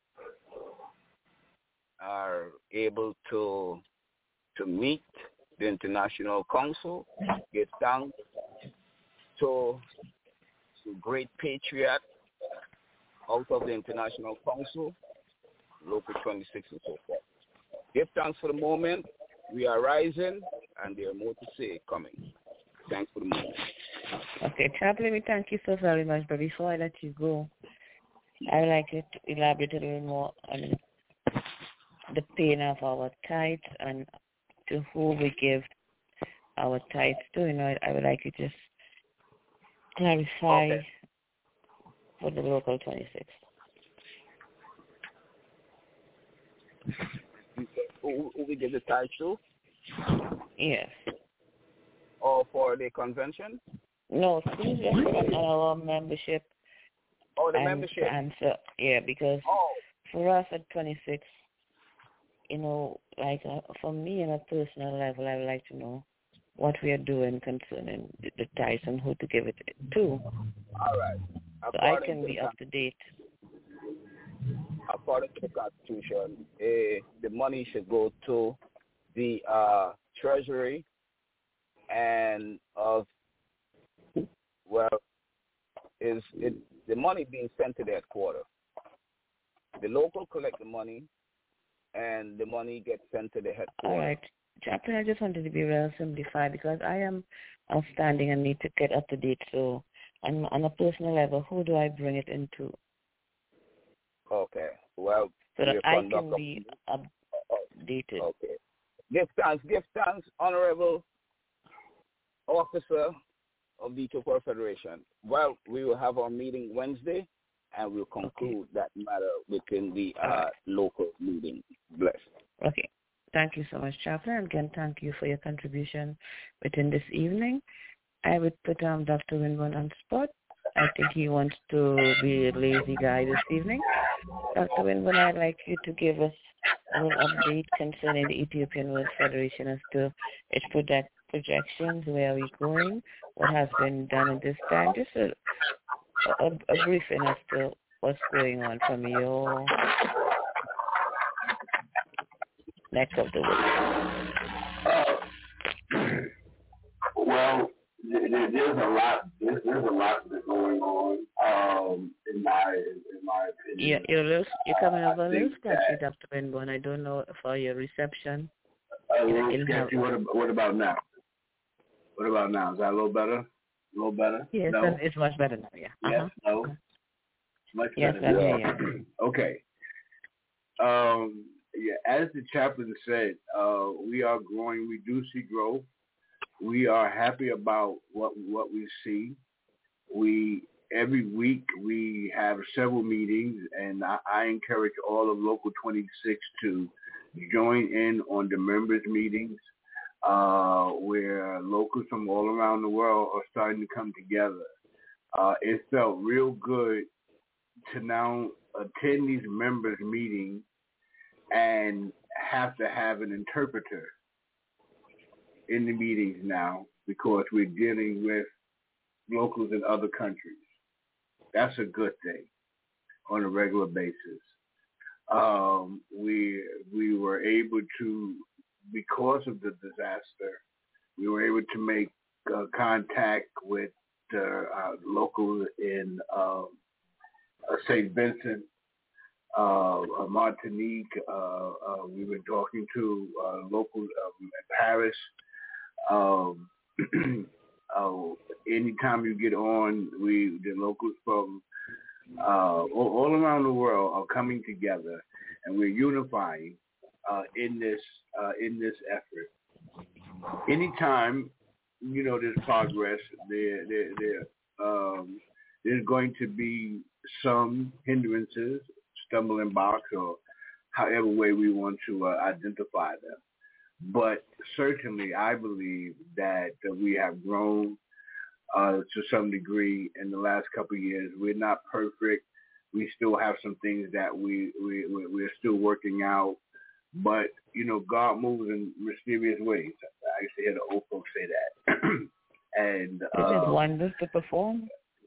are able to to meet the International Council, give thanks to the great patriot out of the International Council, Local twenty-six and so forth. Give thanks for the moment. We are rising, and there are more to say coming. Thanks for the moment. Okay, Chaplain, we thank you so very much. But before I let you go, I would like you to elaborate a little more on the paying of our tithes and to who we give our tithes to. You know, I would like you to just clarify okay. for the Local twenty-six. Who, who we give the tithes to? Yes. Or for the convention? No, please just on our membership. Oh, the and membership. Answer. Yeah, because oh. for us at twenty-six, you know, like uh, for me on a personal level, I would like to know what we are doing concerning the, the tithes and who to give it to. All right. So I can be up to date. According to the Constitution, uh, the money should go to the uh, Treasury and of well, is it the money being sent to the headquarters. The local collect the money, and the money gets sent to the headquarters. All right. Chaplain, I just wanted to be real simplified because I am outstanding and need to get up to date. So on, on a personal level, who do I bring it into? Okay. Well, so that I can be updated. Okay. Give thanks, give thanks, Honorable Officer of the Ethiopian World Federation. Well, we will have our meeting Wednesday, and we'll conclude okay. that matter within the uh, right. local meeting. Bless. Okay. Thank you so much, Chaplain. Again, thank you for your contribution within this evening. I would put um, Doctor Winburn on spot. I think he wants to be a lazy guy this evening. Doctor Winburn, I'd like you to give us an update concerning the Ethiopian World Federation as to its project projections, where are we going, what has been done at this time, just a, a, a briefing as to what's going on from your neck of the woods. Well, there's a lot. There's, there's a lot that's going on. Um, in my in my opinion. Yeah, you're little, you're coming over a little sketchy, Doctor Winburn. I don't know for your reception. A little sketchy. What, what about now? What about now? Is that a little better? A little better? Yes, no? It's much better now, yeah. Yes, uh-huh. no? Much yes, better. Yeah. Okay. Um, yeah, as the chaplain said, uh, we are growing. We do see growth. We are happy about what what we see. We every week we have several meetings, and I, I encourage all of Local twenty-six to join in on the members' meetings, uh, where locals from all around the world are starting to come together. Uh, it felt real good to now attend these members' meetings and have to have an interpreter in the meetings now because we're dealing with locals in other countries. That's a good thing on a regular basis. Um, we we were able to, because of the disaster, we were able to make uh, contact with uh, our locals in uh, Saint Vincent, uh, Martinique. Uh, uh, we were talking to uh, locals um, in Paris. Um, uh, anytime you get on, we the locals from uh, all, all around the world are coming together, and we're unifying uh, in this uh, in this effort. Anytime you know there's progress, there there there um, there's going to be some hindrances, stumbling blocks, or however way we want to uh, identify them. But certainly, I believe that, that we have grown uh, to some degree in the last couple of years. We're not perfect. We still have some things that we, we, we're still working out. But, you know, God moves in mysterious ways. I used to hear the old folks say that. and It is uh, wonders to perform.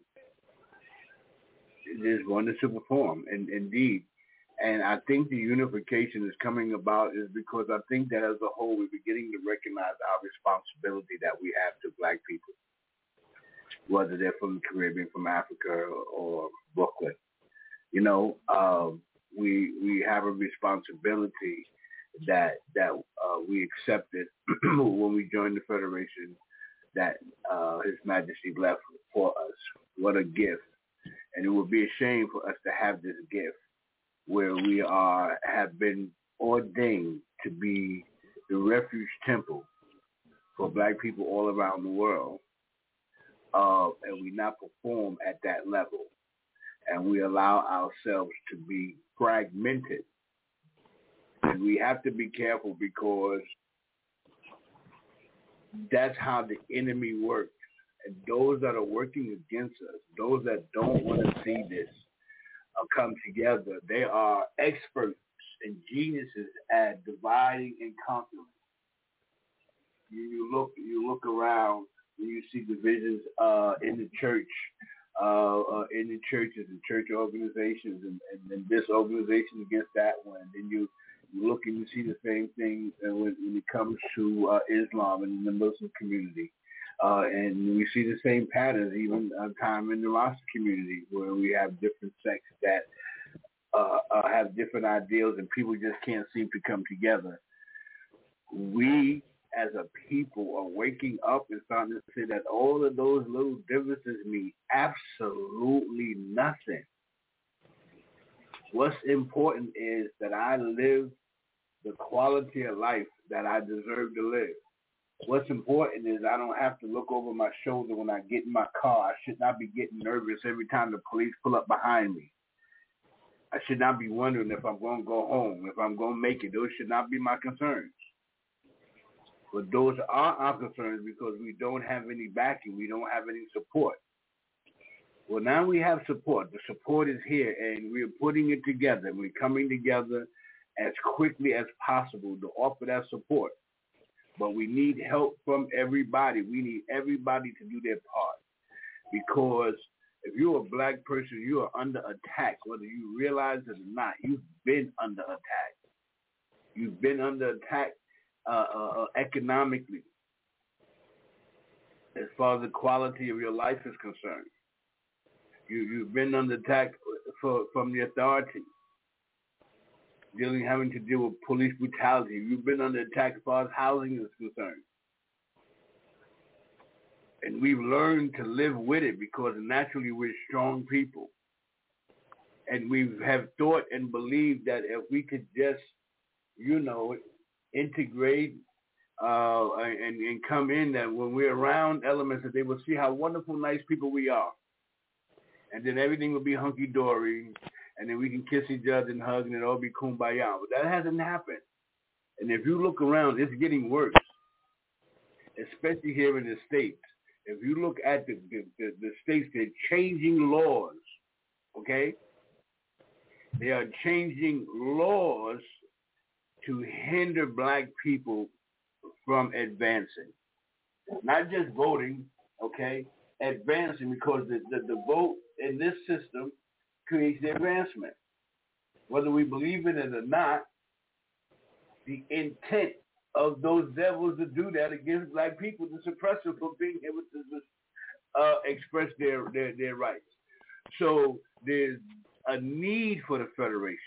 It is wonders to perform, and indeed. And I think the unification is coming about is because I think that as a whole, we're beginning to recognize our responsibility that we have to black people, whether they're from the Caribbean, from Africa, or, or Brooklyn. You know, um, we we have a responsibility that that uh, we accepted when we joined the Federation that uh, His Majesty left for us. What a gift. And it would be a shame for us to have this gift where we are have been ordained to be the refuge temple for black people all around the world, uh, and we not perform at that level, and we allow ourselves to be fragmented. And we have to be careful because that's how the enemy works. And those that are working against us, those that don't want to see this uh, come together, they are experts and geniuses at dividing and conquering. You, you look, you look around, and you see divisions uh, in the church, uh, uh, in the churches and church organizations, and, and then this organization against that one. And then you, you look and you see the same thing when, when it comes to uh, Islam and the Muslim community. Uh, and we see the same patterns even uh, time in the Rasta community where we have different sects that uh, uh, have different ideals and people just can't seem to come together. We as a people are waking up and starting to see that all of those little differences mean absolutely nothing. What's important is that I live the quality of life that I deserve to live. What's important is I don't have to look over my shoulder when I get in my car. I should not be getting nervous every time the police pull up behind me. I should not be wondering if I'm going to go home, if I'm going to make it. Those should not be my concerns. But those are our concerns because we don't have any backing. We don't have any support. Well, now we have support. The support is here, and we're putting it together. We're coming together as quickly as possible to offer that support. But we need help from everybody. We need everybody to do their part. Because if you're a black person, you are under attack, whether you realize it or not. You've been under attack. You've been under attack uh, uh, economically as far as the quality of your life is concerned. You, you've been under attack for, from the authorities. Dealing, having to deal with police brutality. You've been under attack as far as housing is concerned. And we've learned to live with it because naturally we're strong people. And we have thought and believed that if we could just, you know, integrate uh, and, and come in, that when we're around elements, that they will see how wonderful, nice people we are. And then everything will be hunky-dory, and then we can kiss each other and hug, and it'll all be kumbaya. But that hasn't happened. And if you look around, it's getting worse, especially here in the States. If you look at the, the, the, the states, they're changing laws, okay? They are changing laws to hinder black people from advancing. Not just voting, okay? Advancing, because the, the, the vote in this system creates the advancement. Whether we believe in it or not, the intent of those devils to do that against black people, to suppress them from being able to uh, express their, their, their rights. So there's a need for the Federation.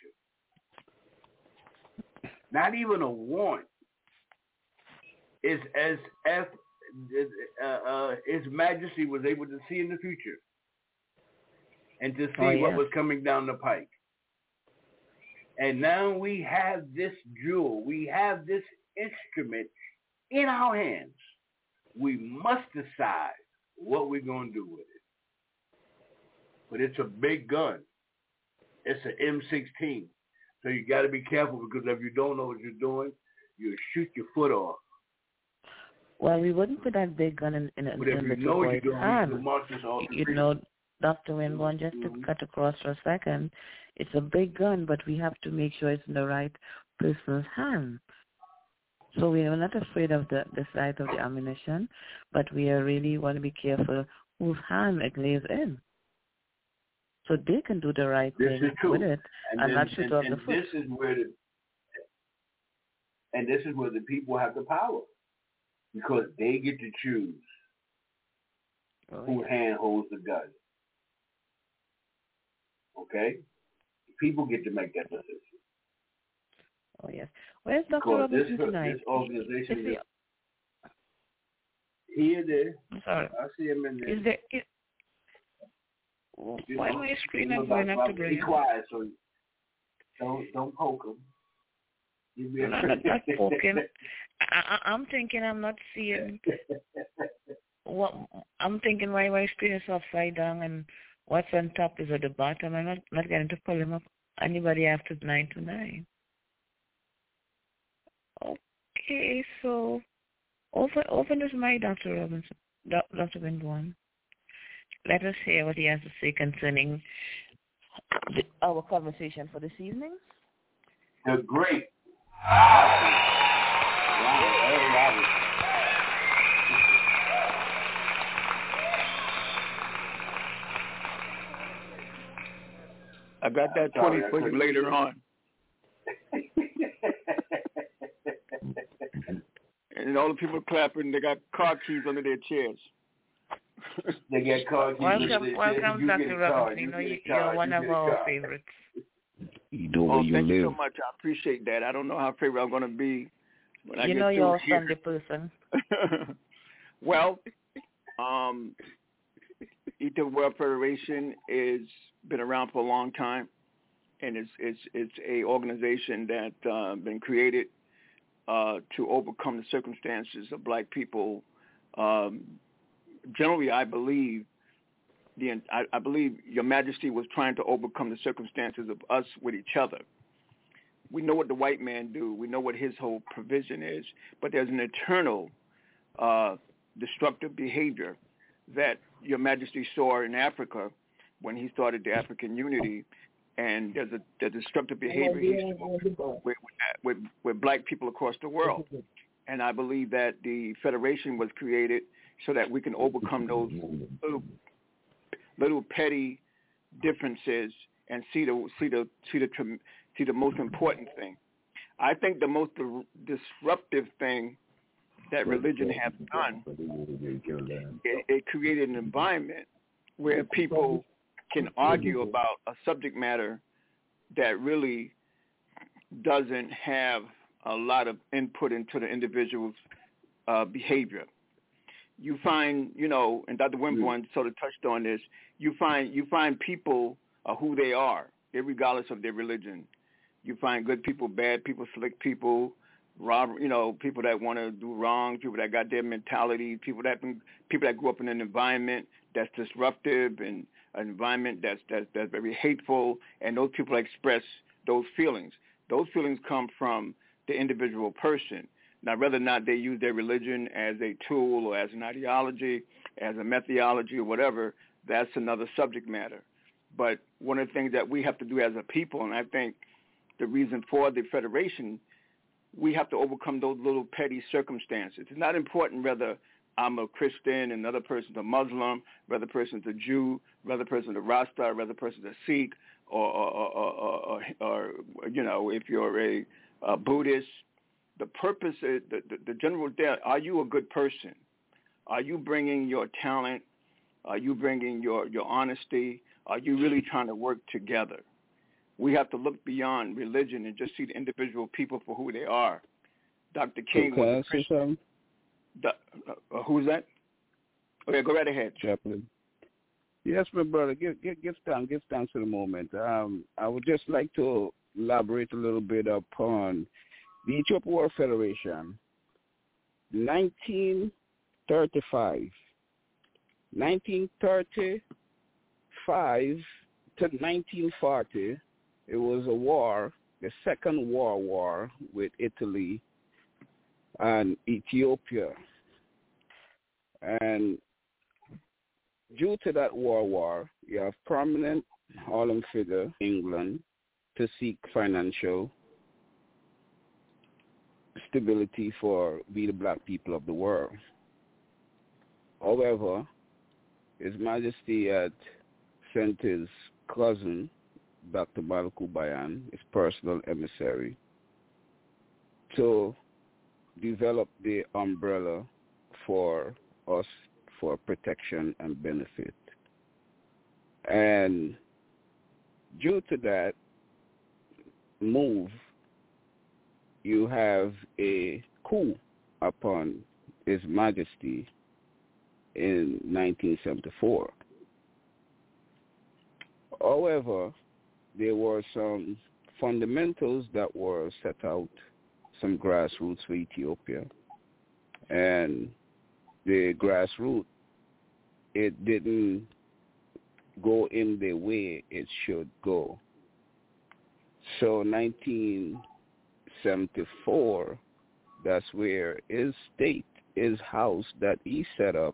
Not even a want. It's as if uh, uh, His Majesty was able to see in the future and to see oh, yeah. what was coming down the pike. And now we have this jewel. We have this instrument in our hands. We must decide what we're going to do with it. But it's a big gun. It's an M sixteen. So you got to be careful, because if you don't know what you're doing, you'll shoot your foot off. Well, we wouldn't put that big gun in, in, in the boy's hand. You know, Doctor Winborn, just mm-hmm. to cut across for a second, it's a big gun, but we have to make sure it's in the right person's hand. So we are not afraid of the, the sight of the ammunition, but we are really want to be careful whose hand it lays in. So they can do the right this thing with it and, and then, not shoot and, off and the foot. This is where the, and this is where the people have the power, because they get to choose oh, whose yeah. hand holds the gun. Okay? People get to make that decision. Oh, yes. Where's Doctor Robinson this, tonight? This organization is he, here, there. I'm sorry. I see him in there. Is there is, why my screen not going up to bring Be quiet, so don't, don't poke him. I'm not, not poking. I, I'm thinking I'm not seeing what I'm thinking. Why my screen is upside down and what's on top is at the bottom. I'm not not going to pull him up. Anybody after nine to nine. Okay, so open open is my Doctor Robinson, Doctor Winborn. Let us hear what he has to say concerning the, our conversation for this evening. The great. I got that twenty for you later on. And all the people clapping, they got car keys under their chairs. They get car keys welcome, under their welcome, chairs. Doctor Robinson. You know, you, you're one of our favorites. You know oh, where you thank live. you so much. I appreciate that. I don't know how favorite I'm going to be when I you get know you're a here. Sunday person. Well, um, Ether World Federation is been around for a long time, and it's it's it's a organization that uh, been created uh, to overcome the circumstances of black people. Um, generally, I believe the I, I believe Your Majesty was trying to overcome the circumstances of us with each other. We know what the white man do. We know what his whole provision is, but there's an eternal uh, destructive behavior that Your Majesty saw in Africa when he started the African Unity, and there's a the destructive behavior he saw with, with, with black people across the world. And I believe that the Federation was created so that we can overcome those little, little petty differences and see the see the see the see the most important thing. I think the most disruptive thing that religion has done, it, it created an environment where people can argue about a subject matter that really doesn't have a lot of input into the individual's uh, behavior. you find, you know, and Doctor Wimborne mm. sort of touched on this, you find you find people are who they are, regardless of their religion. You find good people, bad people, slick people, rob, you know, people that want to do wrong, people that got their mentality, people that people that grew up in an environment that's disruptive and an environment that's that's, that's very hateful, and those people express those feelings. Those feelings come from the individual person. Now, whether or not they use their religion as a tool or as an ideology, as a methodology or whatever, that's another subject matter. But one of the things that we have to do as a people, and I think the reason for the Federation, we have to overcome those little petty circumstances. It's not important whether I'm a Christian and another person's a Muslim, whether the person's a Jew, whether the person's a Rasta, whether the person's a Sikh, or, or, or, or, or, or you know, if you're a, a Buddhist. The purpose is, the, the, the general there, are you a good person? Are you bringing your talent? Are you bringing your, your honesty? Are you really trying to work together? We have to look beyond religion and just see the individual people for who they are. Doctor King okay, was a Christian. The, uh, who's that? Okay, go right ahead. Chaplain. Yes, my brother. Give, give, give thanks, give thanks for the moment. Um, I would just like to elaborate a little bit upon the Ethiopian World Federation, nineteen thirty-five. nineteen thirty-five to nineteen forty, it was a war, the Second World War with Italy and Ethiopia. And due to that world war, you have prominent Harlem figure, England, to seek financial stability for we the black people of the world. However, His Majesty had sent his cousin, Doctor Malaku Bayan, his personal emissary, to develop the umbrella for us for protection and benefit. And due to that move, you have a coup upon His Majesty in nineteen seventy-four. However, there were some fundamentals that were set out, some grassroots for Ethiopia. And the grassroots, it didn't go in the way it should go. So nineteen seventy-four, that's where his state, his house that he set up,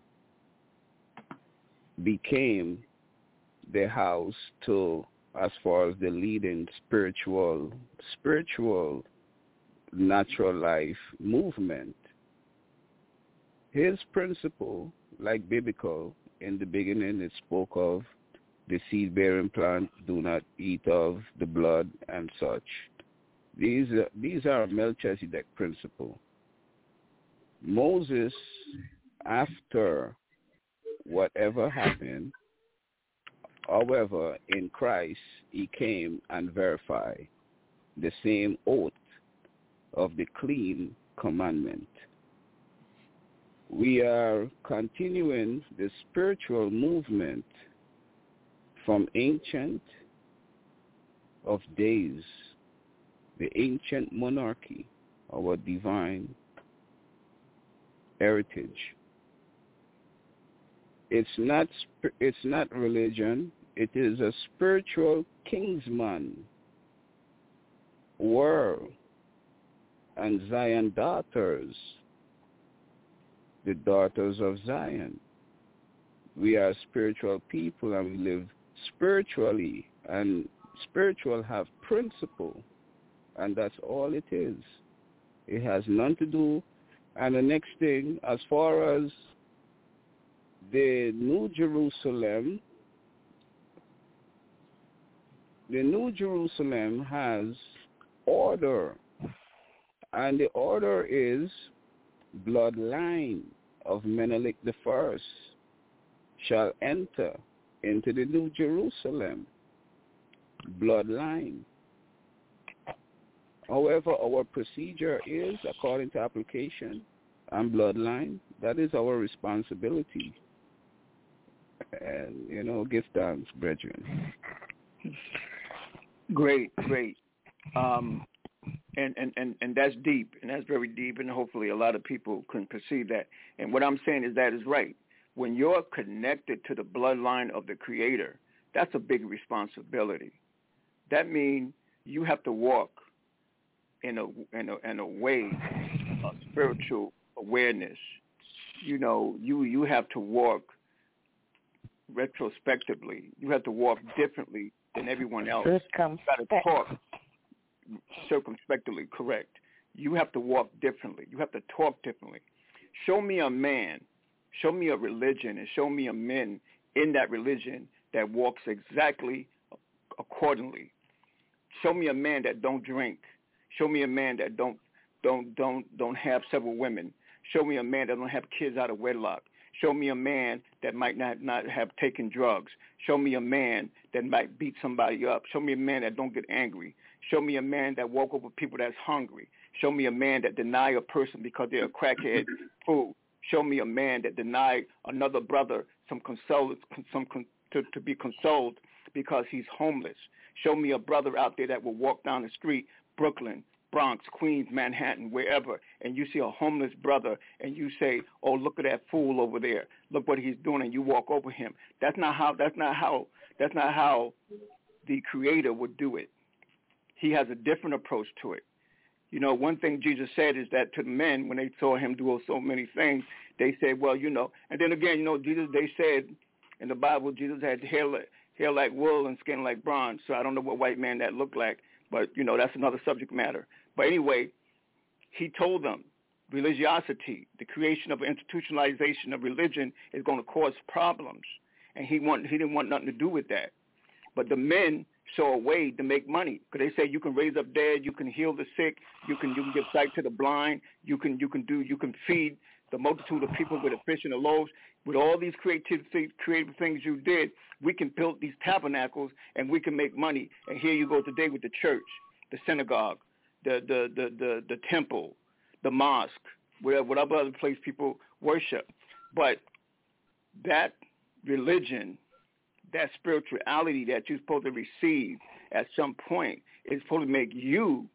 became the house to, as far as the leading spiritual, spiritual, natural life movement. His principle, like biblical, in the beginning it spoke of the seed-bearing plant, do not eat of the blood and such. These are, these are Melchizedek principle. Moses, after whatever happened, however, in Christ, he came and verified the same oath of the clean commandment. We are continuing the spiritual movement from ancient of days, the ancient monarchy, our divine heritage. It's not it's not religion. It is a spiritual kingsman world and Zion daughters, the daughters of Zion. We are spiritual people and we live spiritually, and spiritual have principle, and that's all it is. It has nothing to do. And the next thing, as far as the New Jerusalem, the New Jerusalem has order, and the order is bloodline of Menelik the First shall enter into the New Jerusalem bloodline. However, our procedure is, according to application, and bloodline, that is our responsibility. And, you know, give thanks, brethren. Great, great. Um, and, and, and, and that's deep, and that's very deep, and hopefully a lot of people can perceive that. And what I'm saying is that is right. When you're connected to the bloodline of the Creator, that's a big responsibility. That means you have to walk in a in a in a way of spiritual awareness. You know, you you have to walk retrospectively. You have to walk differently than everyone else. You got to talk circumspectly, correct. You have to walk differently. You have to talk differently. Show me a man, show me a religion, and show me a man in that religion that walks exactly accordingly. Show me a man that don't drink. Show me a man that don't don't don't don't have several women. Show me a man that don't have kids out of wedlock. Show me a man that might not, not have taken drugs. Show me a man that might beat somebody up. Show me a man that don't get angry. Show me a man that walk over people that's hungry. Show me a man that deny a person because they're a crackhead food. Show me a man that deny another brother some console, some to, to be consoled because he's homeless. Show me a brother out there that will walk down the street, Brooklyn, Bronx, Queens, Manhattan, wherever, and you see a homeless brother and you say, "Oh, look at that fool over there. Look what he's doing," and you walk over him. That's not how. That's not how. That's not how the Creator would do it. He has a different approach to it. You know, one thing Jesus said is that to the men, when they saw him do so many things, they said, "Well, you know." And then again, you know, Jesus. They said in the Bible, Jesus had hair like, hair like wool and skin like bronze. So I don't know what white man that looked like, but you know, that's another subject matter. But anyway, he told them religiosity, the creation of an institutionalization of religion, is going to cause problems, and he want he didn't want nothing to do with that. But the men saw a way to make money because they say you can raise up dead, you can heal the sick, you can you can give sight to the blind, you can you can do you can feed the multitude of people with a fish and the loaves. With all these creative creative things you did, we can build these tabernacles and we can make money. And here you go today with the church, the synagogue, the the the the, the temple, the mosque, whatever, whatever other place people worship. But that religion, that spirituality that you're supposed to receive at some point is supposed to make you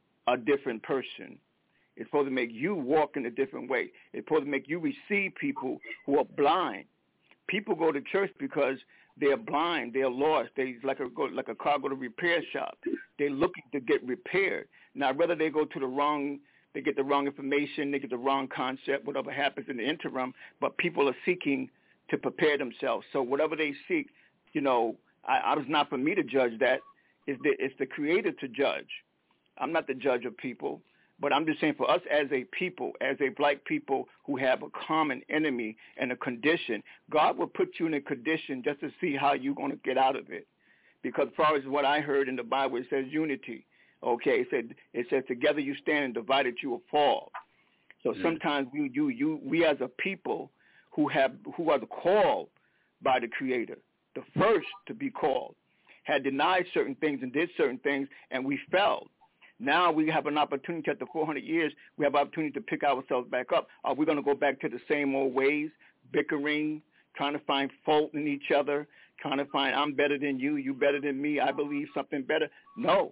a different person. It's supposed to make you walk in a different way. It's supposed to make you receive people who are blind. People go to church because they're blind, they're lost. They like a like a car go to repair shop. They're looking to get repaired. Now, whether they go to the wrong, they get the wrong information, they get the wrong concept, whatever happens in the interim, but people are seeking to prepare themselves. So whatever they seek, you know, I, I was not for me to judge that. It's the, it's the Creator to judge. I'm not the judge of people. But I'm just saying for us as a people, as a black people who have a common enemy and a condition, God will put you in a condition just to see how you're going to get out of it. Because as far as what I heard in the Bible, it says unity. Okay, it said, it says together you stand and divided you will fall. So yeah. Sometimes we, you, you, we as a people who have, who are the called by the Creator, the first to be called, had denied certain things and did certain things, and we fell. Now we have an opportunity after four hundred years, we have an opportunity to pick ourselves back up. Are we going to go back to the same old ways, bickering, trying to find fault in each other, trying to find I'm better than you, you better than me, I believe something better? No.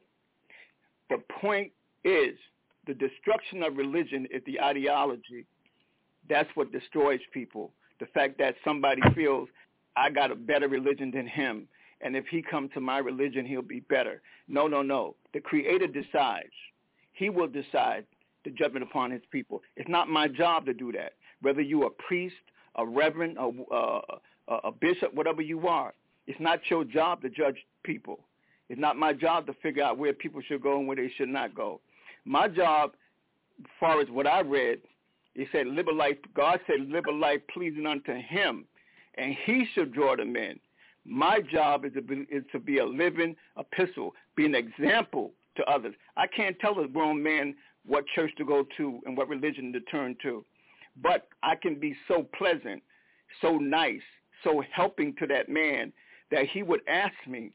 The point is the destruction of religion is the ideology. That's what destroys people. The fact that somebody feels I got a better religion than him, and if he comes to my religion, he'll be better. No, no, no. The Creator decides. He will decide the judgment upon his people. It's not my job to do that. Whether you're a priest, a reverend, a, a, a bishop, whatever you are, it's not your job to judge people. It's not my job to figure out where people should go and where they should not go. My job, as far as what I read, it said, live a life, God said, live a life pleasing unto him, and he should draw them in. My job is to be, is to be a living epistle, be an example to others. I can't tell a grown man what church to go to and what religion to turn to, but I can be so pleasant, so nice, so helping to that man that he would ask me,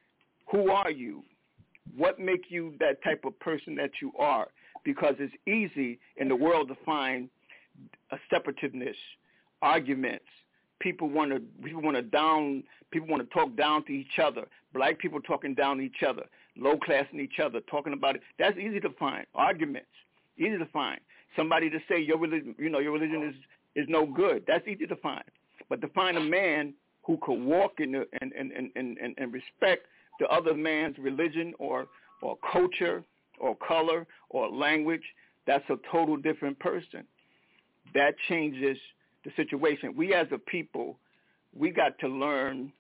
who are you? What make you that type of person that you are? Because it's easy in the world to find a separativeness, arguments. People want to people want to down people want to talk down to each other. Black people talking down to each other, low classing each other, talking about it. That's easy to find. Arguments, easy to find. Somebody to say your religion, you know, your religion is, is no good. That's easy to find. But to find a man who could walk in the, and, and, and, and, and respect the other man's religion or or culture or color or language, that's a total different person. That changes the situation. We as a people, we got to learn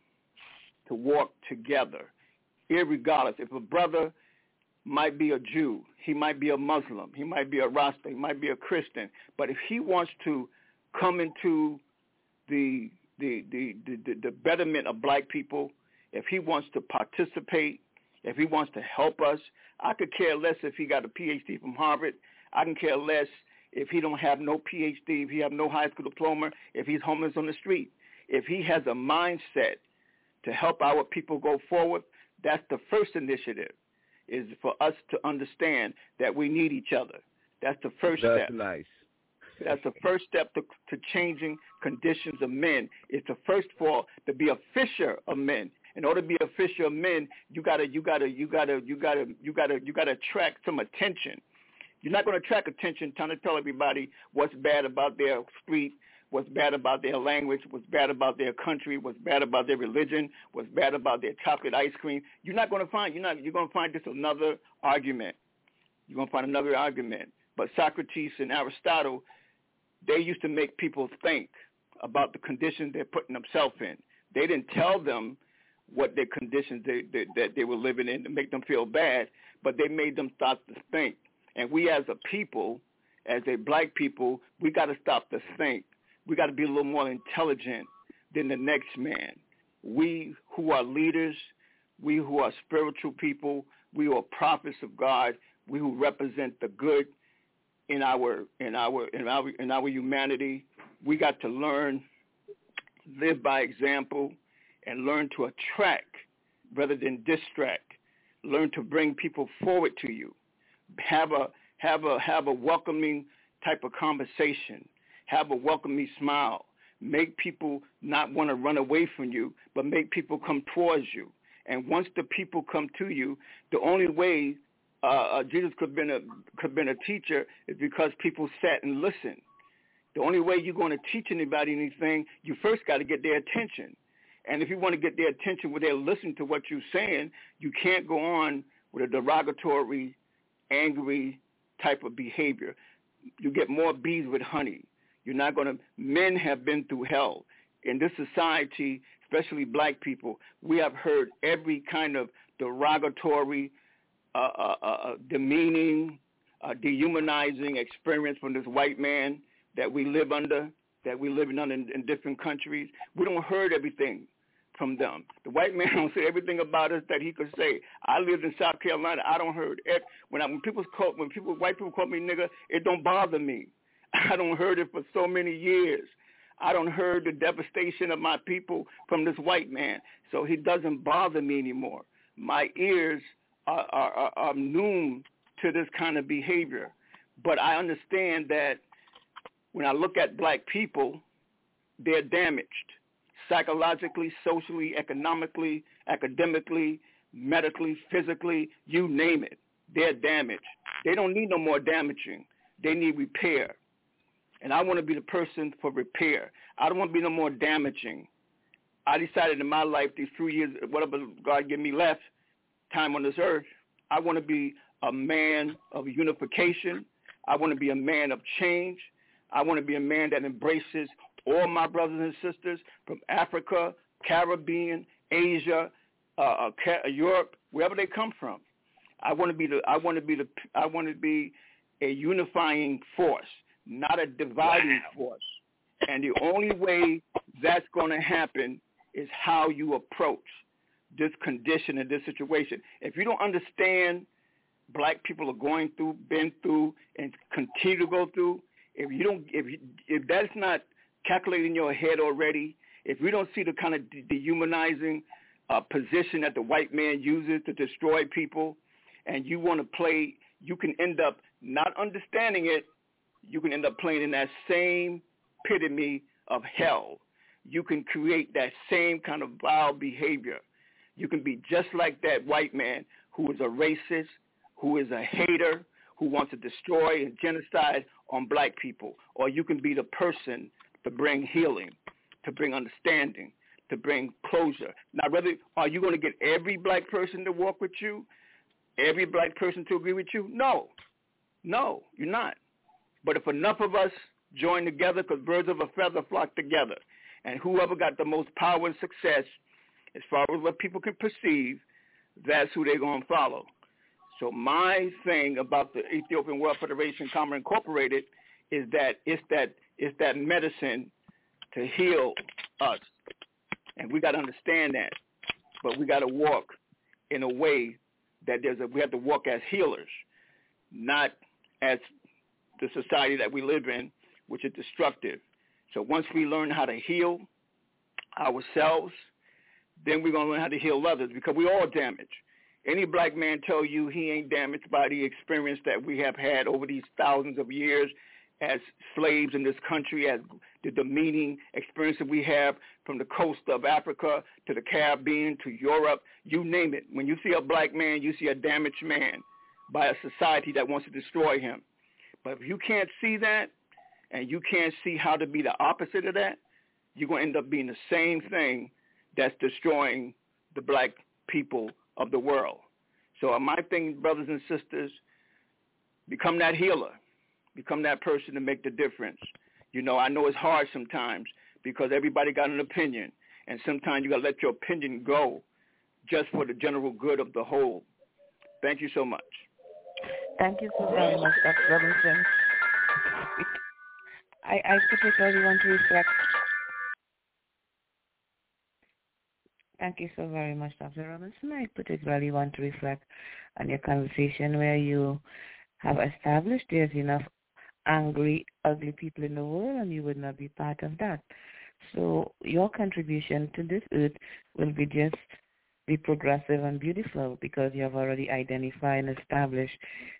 to walk together, irregardless. If a brother might be a Jew, he might be a Muslim, he might be a Rasta, he might be a Christian, but if he wants to come into the the the the, the betterment of black people, if he wants to participate, if he wants to help us, I could care less if he got a P H D from Harvard. I can care less if he don't have no P H D, if he have no high school diploma, if he's homeless on the street. If he has a mindset to help our people go forward, that's the first initiative, is for us to understand that we need each other. That's the first that's step. That's nice. That's the first step to, to changing conditions of men. It's the first of all to be a fisher of men. In order to be a fisher of men, you gotta, you gotta, you gotta, you gotta, you gotta, you gotta attract some attention. You're not going to attract attention trying to tell everybody what's bad about their street, what's bad about their language, what's bad about their country, what's bad about their religion, what's bad about their chocolate ice cream. You're not going to find. You're not. You're going to find just another argument. You're going to find another argument. But Socrates and Aristotle, they used to make people think about the conditions they're putting themselves in. They didn't tell them what their conditions they, they, that they were living in to make them feel bad, but they made them start to think. And we as a people, as a black people, we got to stop to think. We got to be a little more intelligent than the next man. We who are leaders, we who are spiritual people, we who are prophets of God, we who represent the good in our in our in our in our humanity, we got to learn, live by example, and learn to attract rather than distract. Learn to bring people forward to you. Have a have a have a welcoming type of conversation. Have a welcoming smile. Make people not want to run away from you, but make people come towards you. And once the people come to you, the only way uh, uh, Jesus could have been a could have been a teacher is because people sat and listened. The only way you're going to teach anybody anything, you first got to get their attention. And if you want to get their attention where they're listening to what you're saying, you can't go on with a derogatory, angry type of behavior. You get more bees with honey. You're not going to, men have been through hell. In this society, especially black people, we have heard every kind of derogatory, uh, uh, uh, demeaning, uh, dehumanizing experience from this white man that we live under, that we live under in, in different countries. We don't heard everything from them. The white man don't say everything about us that he could say. I lived in South Carolina. I don't heard it. When I, when people call, when people white people call me nigga, it don't bother me. I don't heard it for so many years. I don't heard the devastation of my people from this white man, so he doesn't bother me anymore. My ears are, are, are, are numb to this kind of behavior, but I understand that when I look at black people, they're damaged psychologically, socially, economically, academically, medically, physically, you name it. They're damaged. They don't need no more damaging. They need repair. And I want to be the person for repair. I don't want to be no more damaging. I decided in my life, these few years, whatever God give me left, time on this earth, I want to be a man of unification. I want to be a man of change. I want to be a man that embraces all my brothers and sisters from Africa, Caribbean, Asia, uh, Europe, wherever they come from. I want to be the. I want to be the. I want to be a unifying force, not a dividing wow. force. And the only way that's going to happen is how you approach this condition and this situation. If you don't understand black people are going through, been through, and continue to go through, if you don't, if you, if that's not calculated in your head already, if we don't see the kind of de- dehumanizing uh, position that the white man uses to destroy people, and you want to play, you can end up not understanding it, you can end up playing in that same epitome of hell. You can create that same kind of vile behavior. You can be just like that white man who is a racist, who is a hater, who wants to destroy and genocide on black people. Or you can be the person to bring healing, to bring understanding, to bring closure. Now, whether are you going to get every black person to walk with you, every black person to agree with you? No. No, you're not. But if enough of us join together, because birds of a feather flock together, and whoever got the most power and success as far as what people can perceive, that's who they're going to follow. So my thing about the Ethiopian World Federation, Commerce Incorporated, is that it's that it's that medicine to heal us, and we got to understand that. But we got to walk in a way that there's a, we have to walk as healers, not as the society that we live in, which is destructive. So once we learn how to heal ourselves, then we're going to learn how to heal others, because we're all damaged. Any black man tell you he ain't damaged by the experience that we have had over these thousands of years as slaves in this country, as the demeaning experience that we have from the coast of Africa to the Caribbean to Europe, you name it. When you see a black man, you see a damaged man by a society that wants to destroy him. But if you can't see that, and you can't see how to be the opposite of that, you're going to end up being the same thing that's destroying the black people of the world. So my thing, brothers and sisters, become that healer. Become that person to make the difference. You know, I know it's hard sometimes because everybody got an opinion, and sometimes you got to let your opinion go just for the general good of the whole. Thank you so much. Thank you so very much, Doctor Robinson. I, I particularly want to reflect. Thank you so very much, Doctor Robinson. I particularly want to reflect on your conversation where you have established there's enough angry, ugly people in the world, and you would not be part of that. So your contribution to this earth will be just be progressive and beautiful, because you have already identified and established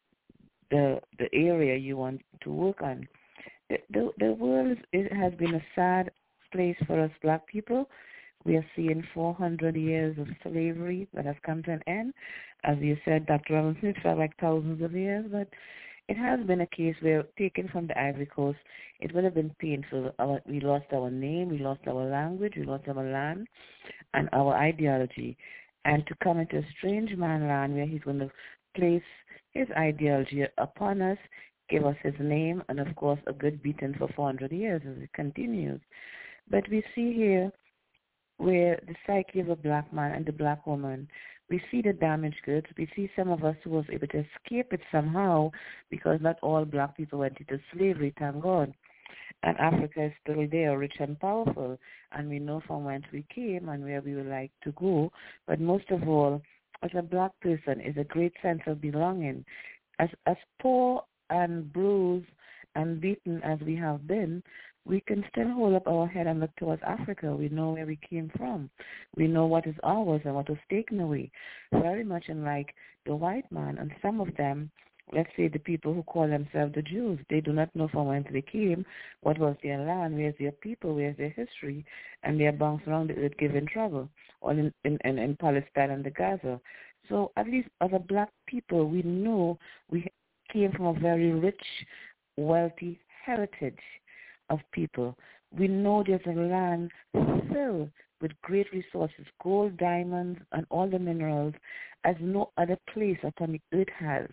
the the area you want to work on. The, the, the world is, it has been a sad place for us black people. We are seeing four hundred years of slavery that has come to an end. As you said, Doctor Robinson, it felt like thousands of years, but it has been a case where, taken from the Ivory Coast, it would have been painful. Our, we lost our name, we lost our language, we lost our land, and our ideology. And to come into a strange man land where he's going to place his ideology upon us, give us his name, and of course a good beating for four hundred years as it continues. But we see here where the psyche of a black man and the black woman, we see the damaged goods. We see some of us who was able to escape it somehow, because not all black people went into slavery, thank God. And Africa is still there, rich and powerful, and we know from whence we came and where we would like to go. But most of all, as a black person, is a great sense of belonging. As as poor and bruised and beaten as we have been, we can still hold up our head and look towards Africa. We know where we came from. We know what is ours and what was taken away. Very much unlike the white man, and some of them, let's say the people who call themselves the Jews, they do not know from whence they came, what was their land, where's their people, where's their history, and they are bounced around the earth giving trouble, or in, in, in, in Palestine and the Gaza. So at least as a black people, we know we came from a very rich, wealthy heritage of people. We know there's a land filled with great resources, gold, diamonds, and all the minerals, as no other place upon the earth has.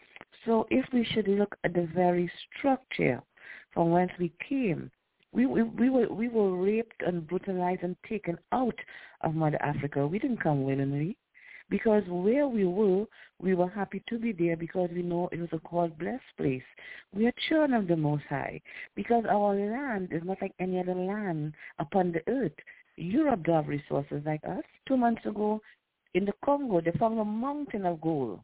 So if we should look at the very structure from whence we came, we, we, we, were, we were raped and brutalized and taken out of Mother Africa. We didn't come willingly. Because where we were, we were happy to be there because we know it was a God-blessed place. We are children of the Most High because our land is not like any other land upon the earth. Europe does have resources like us. Two months ago, in the Congo, they found a mountain of gold.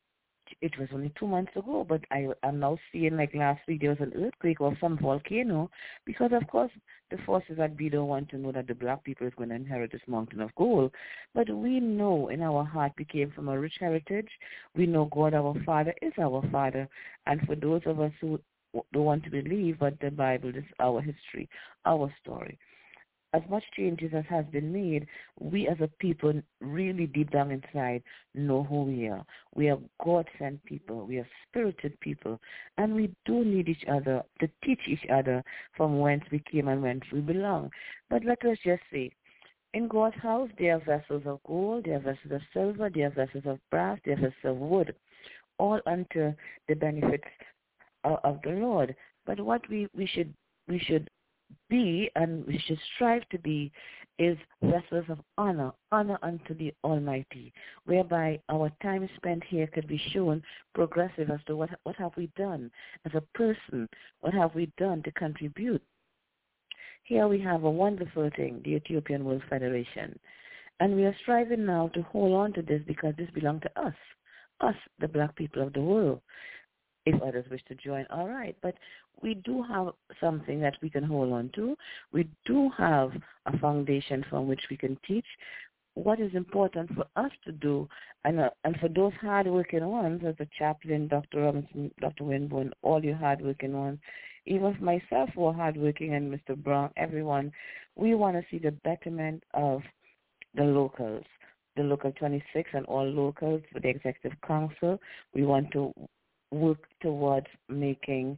It was only two months ago, but I am now seeing, like last week, there was an earthquake or some volcano because, of course, the forces at B don't want to know that the black people is going to inherit this mountain of gold. But we know in our heart we came from a rich heritage. We know God, our Father, is our Father. And for those of us who don't want to believe, but the Bible is our history, our story. As much changes as has been made, we as a people really deep down inside know who we are. We are God-sent people. We are spirited people. And we do need each other to teach each other from whence we came and whence we belong. But let us just say, in God's house, there are vessels of gold, there are vessels of silver, there are vessels of brass, there are vessels of wood, all unto the benefits of, of the Lord. But what we, we should we should be and we should strive to be is vessels of honor, honor unto the Almighty, whereby our time spent here could be shown progressive as to what what have we done as a person, what have we done to contribute. Here we have a wonderful thing, the Ethiopian World Federation, and we are striving now to hold on to this because this belongs to us, us, the black people of the world. If others wish to join, all right. But we do have something that we can hold on to. We do have a foundation from which we can teach. What is important for us to do, and uh, and for those hard-working ones, as the chaplain, Doctor Robinson, Doctor Winborn, all you hard-working ones, even for myself who are hard-working, and Mister Brown, everyone, we want to see the betterment of the locals, the Local twenty-six and all locals, with the Executive Council. We want to work towards making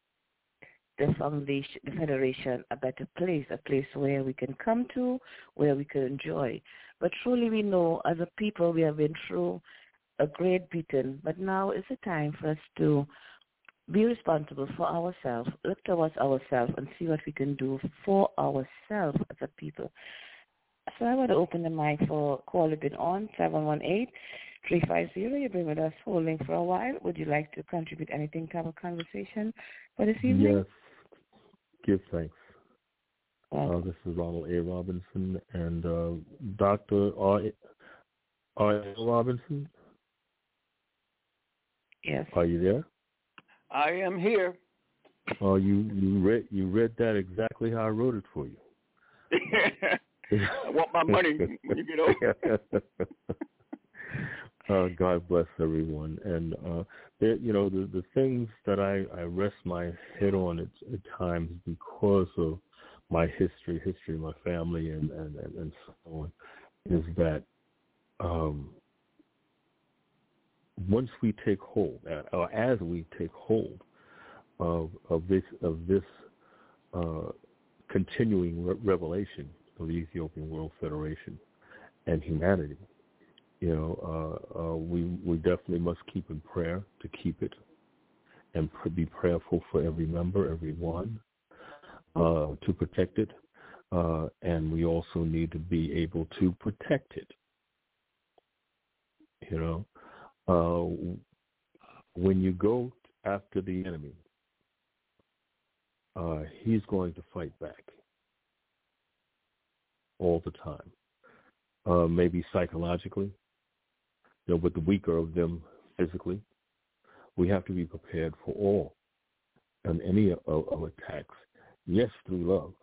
the foundation, the federation, a better place, a place where we can come to, where we can enjoy. But truly we know as a people we have been through a great beating, but now is the time for us to be responsible for ourselves, look towards ourselves and see what we can do for ourselves as a people. So I want to open the mic for caller been on, seven one eight, three five zero. You've been with us holding for a while. Would you like to contribute anything to our conversation for this evening? Yes. Give thanks. Uh, this is Ronald A. Robinson and uh, Doctor R. R. Robinson. Yes. Are you there? I am here. Oh, you you read you read that exactly how I wrote it for you. I want my money when you get over. uh, God bless everyone. And, uh, there, you know, the, the things that I, I rest my head on at, at times because of my history, history of my family and, and, and, and so on, is that um, once we take hold, or as we take hold of, of this, of this uh, continuing re- revelation of the Ethiopian World Federation and humanity, you know, uh, uh, we we definitely must keep in prayer to keep it, and pr- be prayerful for every member, every one, uh, to protect it, uh, and we also need to be able to protect it. You know, uh, when you go after the enemy, uh, he's going to fight back all the time, uh, maybe psychologically, you know, with the weaker of them physically. We have to be prepared for all and any of, of attacks. Yes, through love,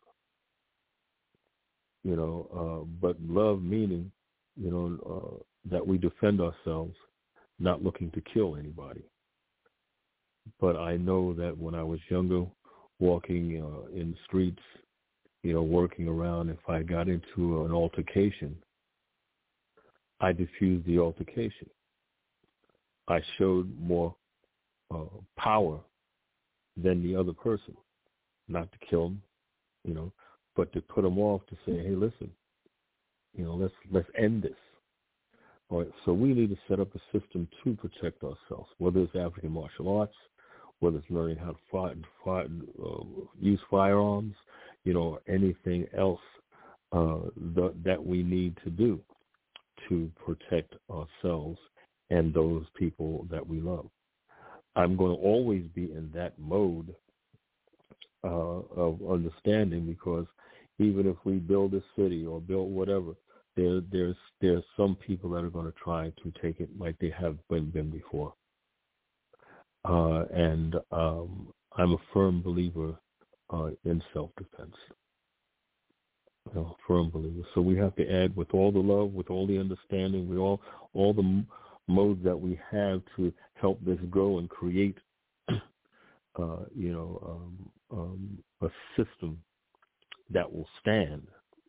you know, uh, but love meaning, you know, uh, that we defend ourselves, not looking to kill anybody. But I know that when I was younger, walking uh, in the streets, you know, working around, if I got into an altercation, I diffused the altercation. I showed more uh, power than the other person, not to kill them, you know, but to put them off, to say, hey, listen, you know, let's let's end this. All right, so we need to set up a system to protect ourselves, whether it's African martial arts, whether it's learning how to fight and fight, uh, use firearms, you know, or anything else uh, the, that we need to do to protect ourselves and those people that we love. I'm going to always be in that mode uh, of understanding, because even if we build a city or build whatever, there, there's there's some people that are going to try to take it like they have been, been before. Uh, and um, I'm a firm believer uh, in self-defense. You know, firm believer. So we have to add, with all the love, with all the understanding, with all all the m- modes that we have to help this grow and create uh, you know, um, um, a system that will stand,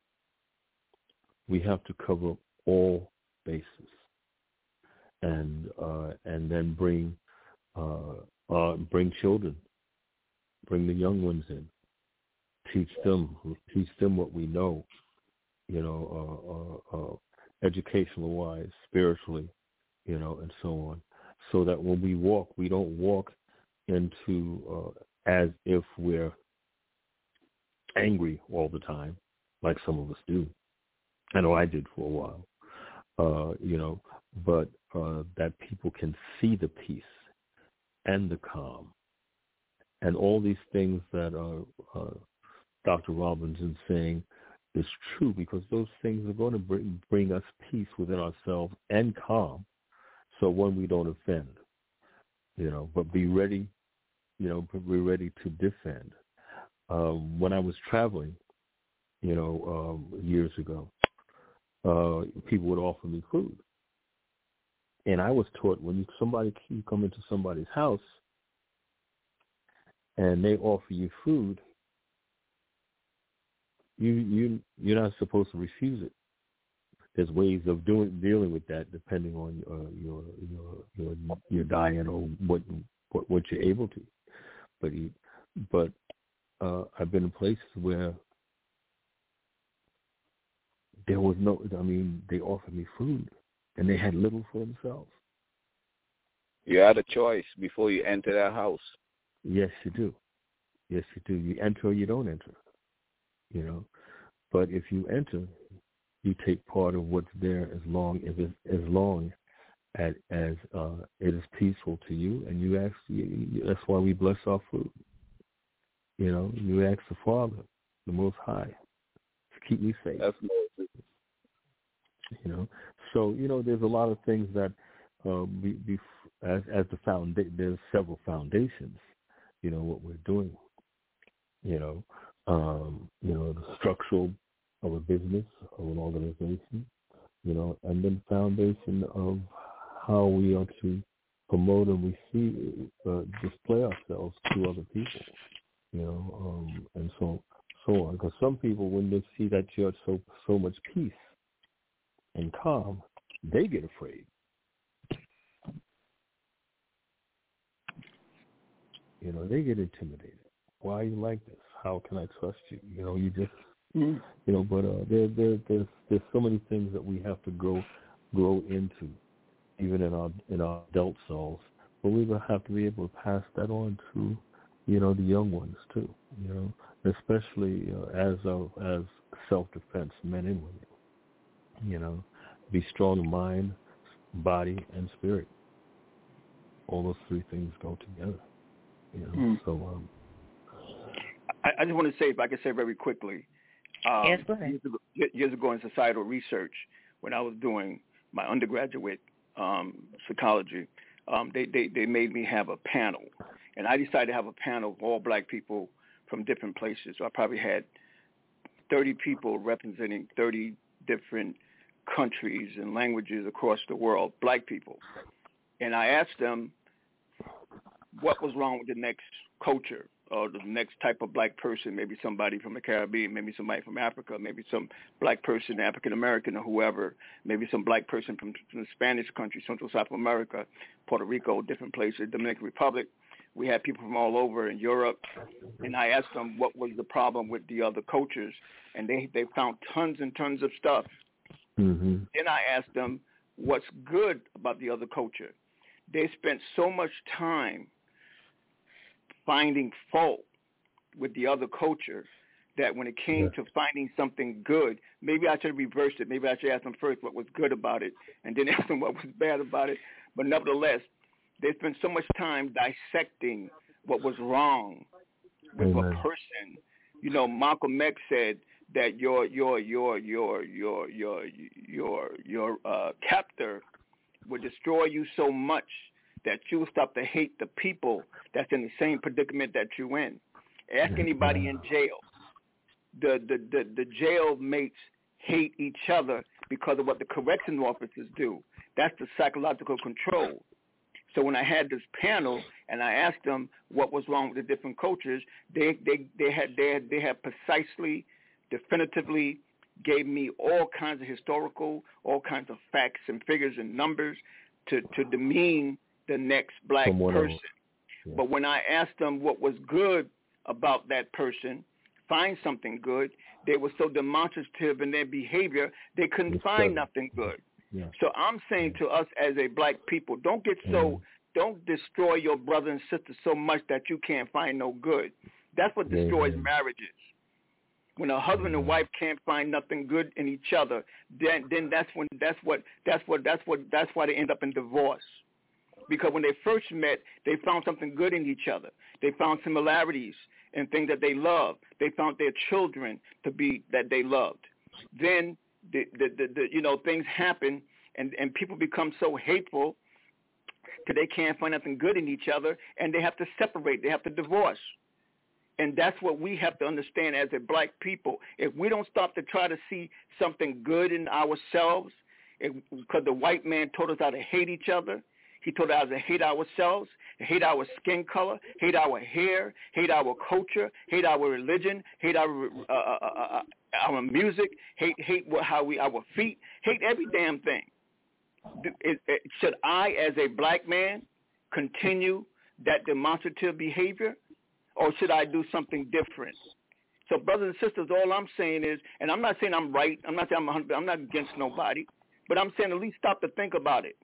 we have to cover all bases, and uh, and then bring uh, uh, bring children, bring the young ones in, teach them teach them what we know, you know, uh, uh, uh, educational wise, spiritually, you know, and so on, so that when we walk, we don't walk into uh, as if we're angry all the time, like some of us do. I know I did for a while, uh, you know, but uh, that people can see the peace and the calm and all these things that uh, uh, Doctor Robinson saying is true, because those things are going to bring, bring us peace within ourselves and calm, so when we don't offend, you know, but be ready, you know, be ready to defend. Um, when I was traveling, you know, um, years ago, uh, people would offer me food. And I was taught when you, somebody you come into somebody's house and they offer you food, you you you're not supposed to refuse it. There's ways of doing dealing with that depending on uh, your your your your diet or what what, what you're able to. But you, but uh, I've been in places where there was no. I mean, they offered me food, and they had little for themselves. You had a choice before you enter that house. Yes, you do. Yes, you do. You enter or you don't enter. You know, but if you enter, you take part of what's there as long as it, as long as as uh, it is peaceful to you, and you ask. You, you, that's why we bless our food. You know, you ask the Father, the Most High, to keep me safe. That's you know, so you know, there's a lot of things that uh, be, be, as as the founda- there's several foundations. You know what we're doing. You know, um, you know the structural of a business, of an organization, you know, and then foundation of how we are to promote and receive, uh, display ourselves to other people, you know, um, and so so on. Because some people, when they see that you're so so much peace and calm, they get afraid. You know, they get intimidated. Why are you like this? How can I trust you? You know, you just Mm. You know, but uh, there, there, there's, there's so many things that we have to grow, grow into, even in our in our adult selves. But we will have to be able to pass that on to, you know, the young ones too. You know, especially uh, as of, as self-defense, men and women. You know, be strong in mind, body, and spirit. All those three things go together. You know, mm. so. Um, I, I just want to say, if I could say very quickly. Um, yes, go ahead. Years ago, years ago in societal research, when I was doing my undergraduate um, psychology, um, they, they, they made me have a panel. And I decided to have a panel of all black people from different places. So I probably had thirty people representing thirty different countries and languages across the world, black people. And I asked them what was wrong with the next culture, or the next type of black person, maybe somebody from the Caribbean, maybe somebody from Africa, maybe some black person, African-American or whoever, maybe some black person from, from the Spanish country, Central South America, Puerto Rico, different places, Dominican Republic. We had people from all over in Europe, and I asked them what was the problem with the other cultures, and they, they found tons and tons of stuff. Mm-hmm. Then I asked them what's good about the other culture. They spent so much time finding fault with the other culture that when it came yeah. to finding something good, maybe I should have reversed it. Maybe I should ask them first what was good about it and then ask them what was bad about it. But nevertheless, they spent so much time dissecting what was wrong with Amen. a person. You know, Malcolm X said that your your your your your your your your uh, captor would destroy you so much that you stop to hate the people that's in the same predicament that you're in. Ask anybody in jail. The, the, the, the jail mates hate each other because of what the correction officers do. That's the psychological control. So when I had this panel and I asked them what was wrong with the different cultures, they they they had they had, they had precisely, definitively gave me all kinds of historical, all kinds of facts and figures and numbers to, to demean the next black Someone person. Yeah. But when I asked them what was good about that person, find something good, they were so demonstrative in their behavior, they couldn't It's find seven. nothing good. Yeah. So I'm saying to us as a black people, don't get so, mm. don't destroy your brother and sister so much that you can't find no good. That's what destroys Amen. marriages. When a husband and wife can't find nothing good in each other, then then that's when that's what that's what that's what that's why they end up in divorce. Because when they first met, they found something good in each other. They found similarities in things that they loved. They found their children to be that they loved. Then the the, the, the you know things happen and, and people become so hateful that they can't find nothing good in each other, and they have to separate. They have to divorce. And that's what we have to understand as a black people. If we don't stop to try to see something good in ourselves, because the white man taught us how to hate each other. He taught us how to hate ourselves, hate our skin color, hate our hair, hate our culture, hate our religion, hate our uh, uh, uh, our music, hate hate what, how we our feet, hate every damn thing. It, it, should I, as a black man, continue that demonstrative behavior? Or should I do something different? So, brothers and sisters, all I'm saying is, and I'm not saying I'm right. I'm not saying I'm one hundred, I'm not against nobody, but I'm saying at least stop to think about it.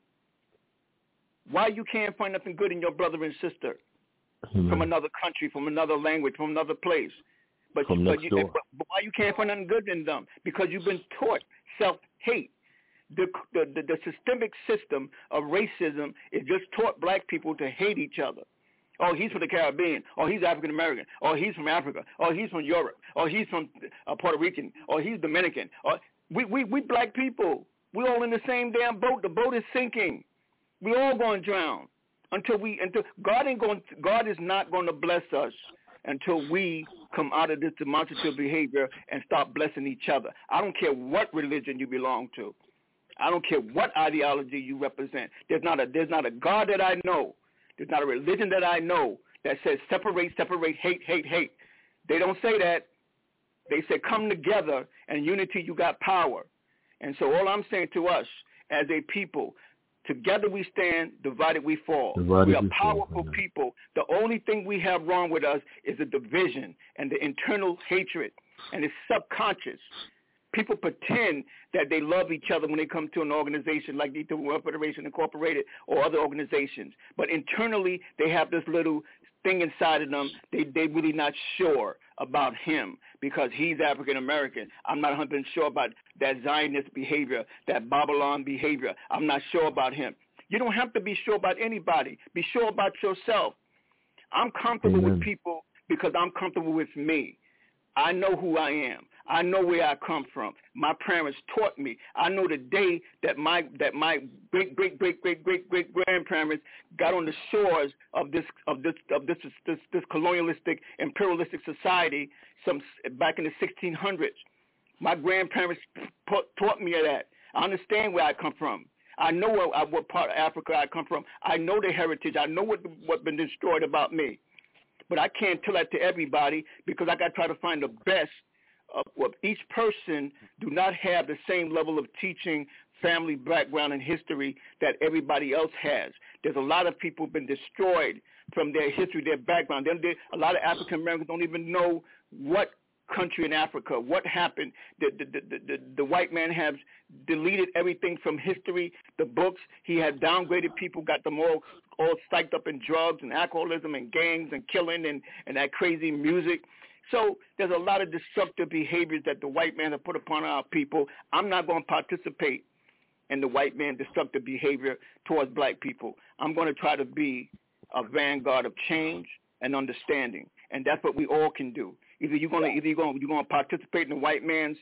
Why you can't find nothing good in your brother and sister mm-hmm. from another country, from another language, from another place? But, from but, next you, door. but, but why you can't find nothing good in them? Because you've been taught self-hate. The, the, the, the systemic system of racism is just taught black people to hate each other. Oh, he's from the Caribbean. Oh, he's African American. Oh, he's from Africa. Oh, he's from Europe. Oh, he's from uh, Puerto Rican. Oh, he's Dominican. Oh, we, we we black people. We all in the same damn boat. The boat is sinking. We all going to drown until we until God ain't going. God is not going to bless us until we come out of this demonstrative behavior and start blessing each other. I don't care what religion you belong to. I don't care what ideology you represent. There's not a there's not a God that I know. There's not a religion that I know that says separate, separate, hate, hate, hate. They don't say that. They say come together, and unity you got power. And so all I'm saying to us as a people, together we stand, divided we fall. Divided we are we powerful fall. people. The only thing we have wrong with us is the division and the internal hatred, and it's subconscious. People pretend that they love each other when they come to an organization like the World Federation Incorporated or other organizations. But internally, they have this little thing inside of them. They, they really not sure about him because he's African American. I'm not one hundred percent sure about that Zionist behavior, that Babylon behavior. I'm not sure about him. You don't have to be sure about anybody. Be sure about yourself. I'm comfortable Amen. with people because I'm comfortable with me. I know who I am. I know where I come from. My parents taught me. I know the day that my that my great great great great great great grandparents got on the shores of this of this of this this, this colonialistic imperialistic society some back in the sixteen hundreds. My grandparents taught me that. I understand where I come from. I know what, what part of Africa I come from. I know the heritage. I know what what's been destroyed about me. But I can't tell that to everybody because I got to try to find the best. Uh, well, each person do not have the same level of teaching, family background, and history that everybody else has. There's a lot of people been destroyed from their history, their background. Then there, a lot of African Americans don't even know what country in Africa, what happened. The, the, the, the, the white man has deleted everything from history, the books. He had downgraded people, got them all, all psyched up in drugs and alcoholism and gangs and killing and, and that crazy music. So there's a lot of destructive behaviors that the white man has put upon our people. I'm not going to participate in the white man's destructive behavior towards black people. I'm going to try to be a vanguard of change and understanding, and that's what we all can do. Either you're going to either you're going you're going to participate in the white man's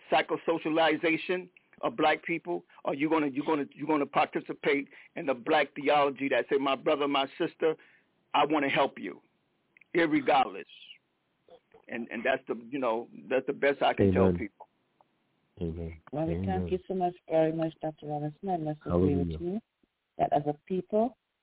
psychosocialization of black people, or you're going to you're going to you're going to participate in the black theology that say, my brother, my sister, I want to help you, irregardless. And and that's the you know that's the best I can Amen. tell people. Amen. Well, we Amen. thank you so much, very much, Doctor Robinson. I must agree Hallelujah. with you that as a people,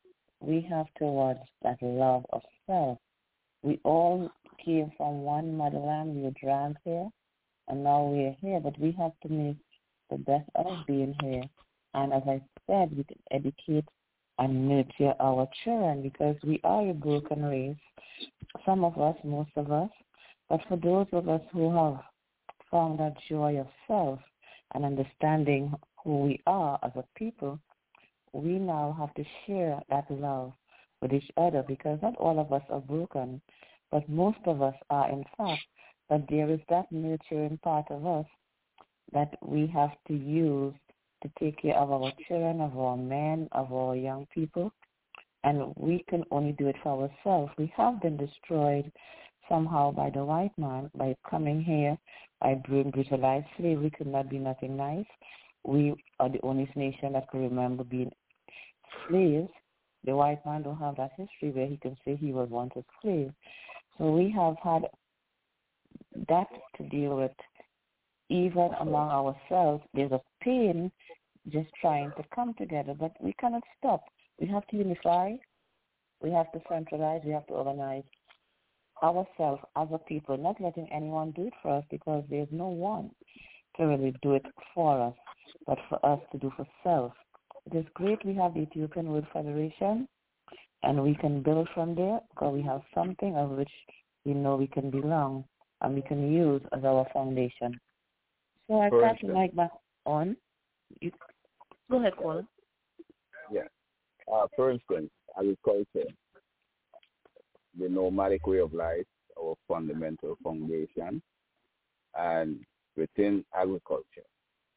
we have towards that love of self. We all came from one motherland, we were drowned here, and now we're here, but we have to make the best of being here. And as I said, we can educate and nurture our children because we are a broken race. Some of us, most of us, but for those of us who have found that joy of self and understanding who we are as a people, we now have to share that love with each other because not all of us are broken, but most of us are in fact, but there is that nurturing part of us that we have to use to take care of our children, of our men, of our young people, and we can only do it for ourselves. We have been destroyed somehow by the white man, by coming here, by being brutalized. Slavery could not be nothing nice. We are the only nation that can remember being slaves. The white man don't have that history where he can say he was once a slave. So we have had that to deal with. Even among ourselves, there's a pain just trying to come together, but we cannot stop. We have to unify. We have to centralize. We have to organize ourselves as a people, not letting anyone do it for us because there's no one to really do it for us, but for us to do for self. It is great we have the Ethiopian World Federation, and we can build from there because we have something of which we know we can belong and we can use as our foundation. So I pass the mic back on. You, go ahead, Colin. Yeah. Uh, for instance, agriculture, the nomadic way of life, our fundamental foundation, and within agriculture,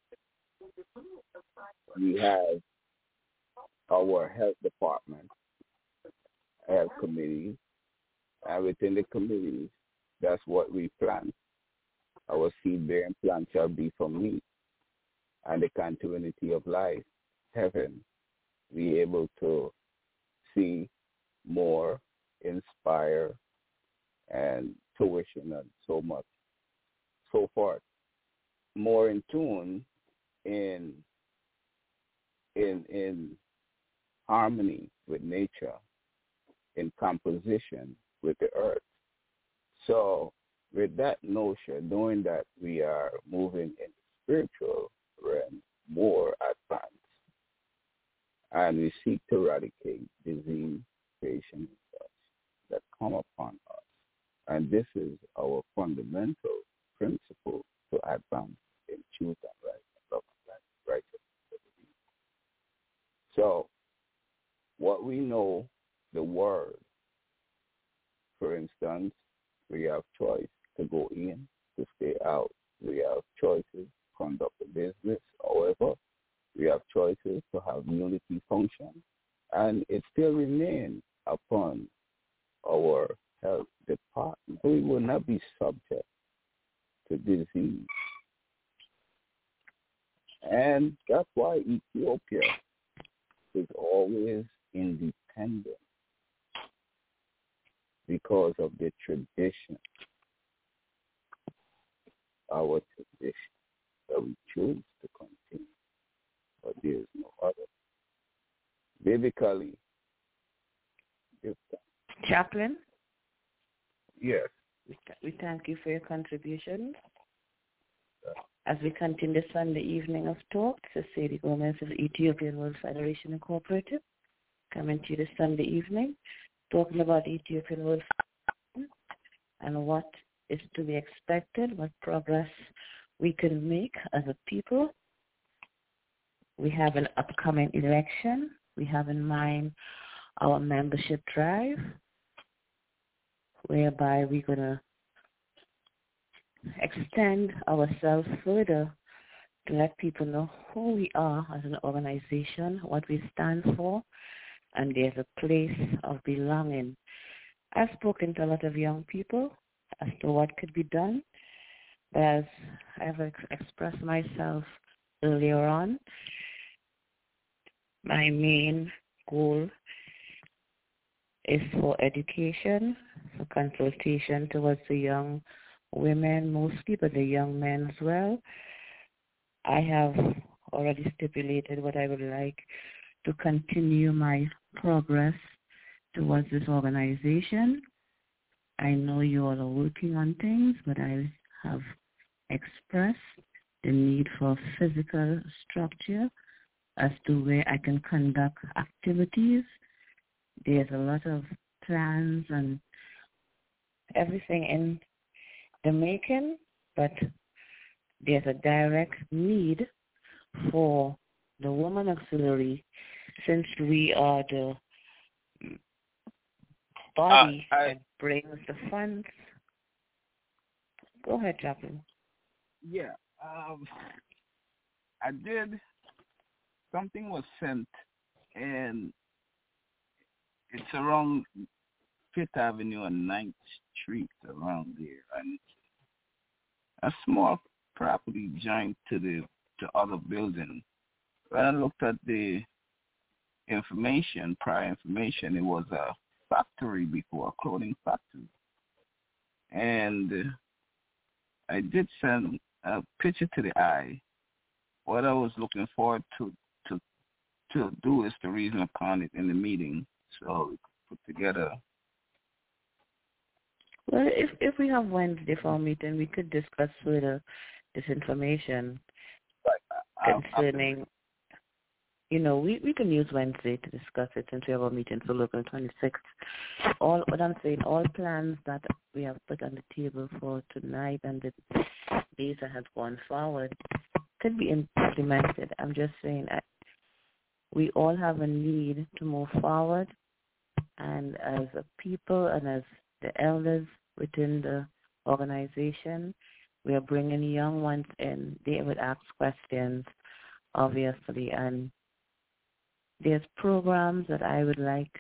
we have our health department, health committees, and within the committees, that's what we plant. Our seed-bearing plant shall be from meat, and the continuity of life, heaven, be able to see more, inspire, and tuition, and so much, so forth. More in tune, in in in harmony with nature, in composition with the earth. So with that notion, knowing that we are moving in the spiritual realm more advanced, and we seek to eradicate disease, patient, and such that come upon us. And this is our fundamental principle to advance in truth and right and love and righteousness. So what we know, the word, for instance, we have choice to go in, to stay out. We have choices to conduct a business. However, we have choices to have unity function. And it still remains upon our health department. We will not be subject to disease. And that's why Ethiopia is always independent, because of the tradition, our tradition that we choose to continue, but there is no other. Biblically, Chaplain? Yes. We thank you for your contributions. As we continue Sunday evening of talk, this is Sadie Gomez of Ethiopian World Federation Incorporated, coming to you this Sunday evening, talking about Ethiopian World Federation and what is to be expected, what progress we can make as a people. We have an upcoming election. We have in mind our membership drive, whereby we're going to extend ourselves further to let people know who we are as an organization, what we stand for, and there's a place of belonging. I've spoken to a lot of young people as to what could be done, but as I've ex- expressed myself earlier on, my main goal is for education, for consultation towards the young women mostly, but the young men as well. I have already stipulated what I would like to continue my progress towards this organization. I know you all are working on things, but I have expressed the need for physical structure as to where I can conduct activities. There's a lot of plans and everything in the making, but there's a direct need for the woman auxiliary, since we are the body uh, I, that brings the funds. Go ahead, Chaplain. Yeah, um, I did. Something was sent, and it's around Fifth Avenue and Ninth Street, around there, and a small property joined to the to other building. When I looked at the information, prior information, it was a factory before, a clothing factory, and I did send a picture to the eye. What I was looking forward to to to do is the reason upon it in the meeting, so we could put together. Well, if if we have Wednesday for a meeting, we could discuss further this information concerning, you know, we, we can use Wednesday to discuss it since we have a meeting for local twenty-sixth. All what I'm saying, all plans that we have put on the table for tonight and the days that have gone forward could be implemented. I'm just saying I, we all have a need to move forward, and as a people and as the elders within the organization, we are bringing young ones in. They would ask questions, obviously, and there's programs that I would like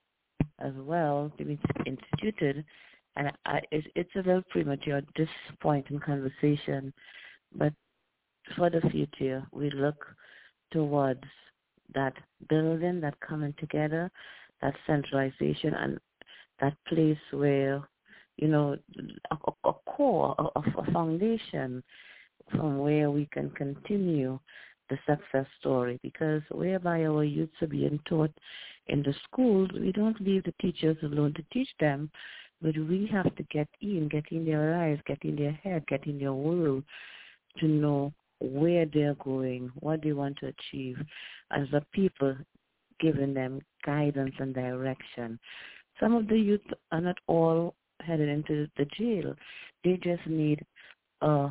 as well to be instituted, and I, it's, it's a little premature at this point in conversation, but for the future, we look towards that building, that coming together, that centralization, and that place where, you know, a, a core, a, a foundation from where we can continue the success story, because whereby our youths are being taught in the schools, we don't leave the teachers alone to teach them, but we have to get in, get in their eyes, get in their head, get in their world to know where they're going, what they want to achieve, as a people giving them guidance and direction. Some of the youth are not all headed into the jail. They just need a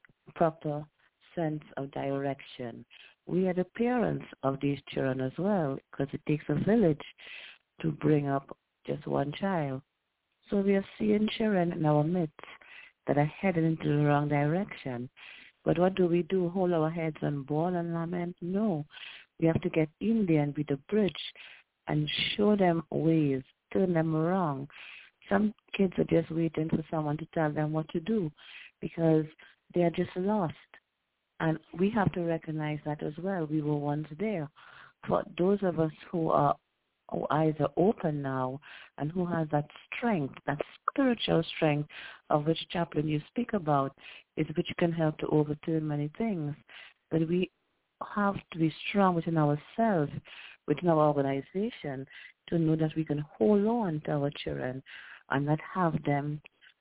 proper sense of direction. We are the parents of these children as well, because it takes a village to bring up just one child. So we are seeing children in our midst that are headed into the wrong direction. But what do we do? Hold our heads and bawl and lament? No. We have to get in there and be the bridge and show them ways, turn them around. Some kids are just waiting for someone to tell them what to do because they are just lost. And we have to recognize that as well. We were once there. For those of us who are who eyes are open now and who has that strength, that spiritual strength of which, Chaplain, you speak about, is which can help to overturn many things. But we have to be strong within ourselves, within our organization, to know that we can hold on to our children and not have them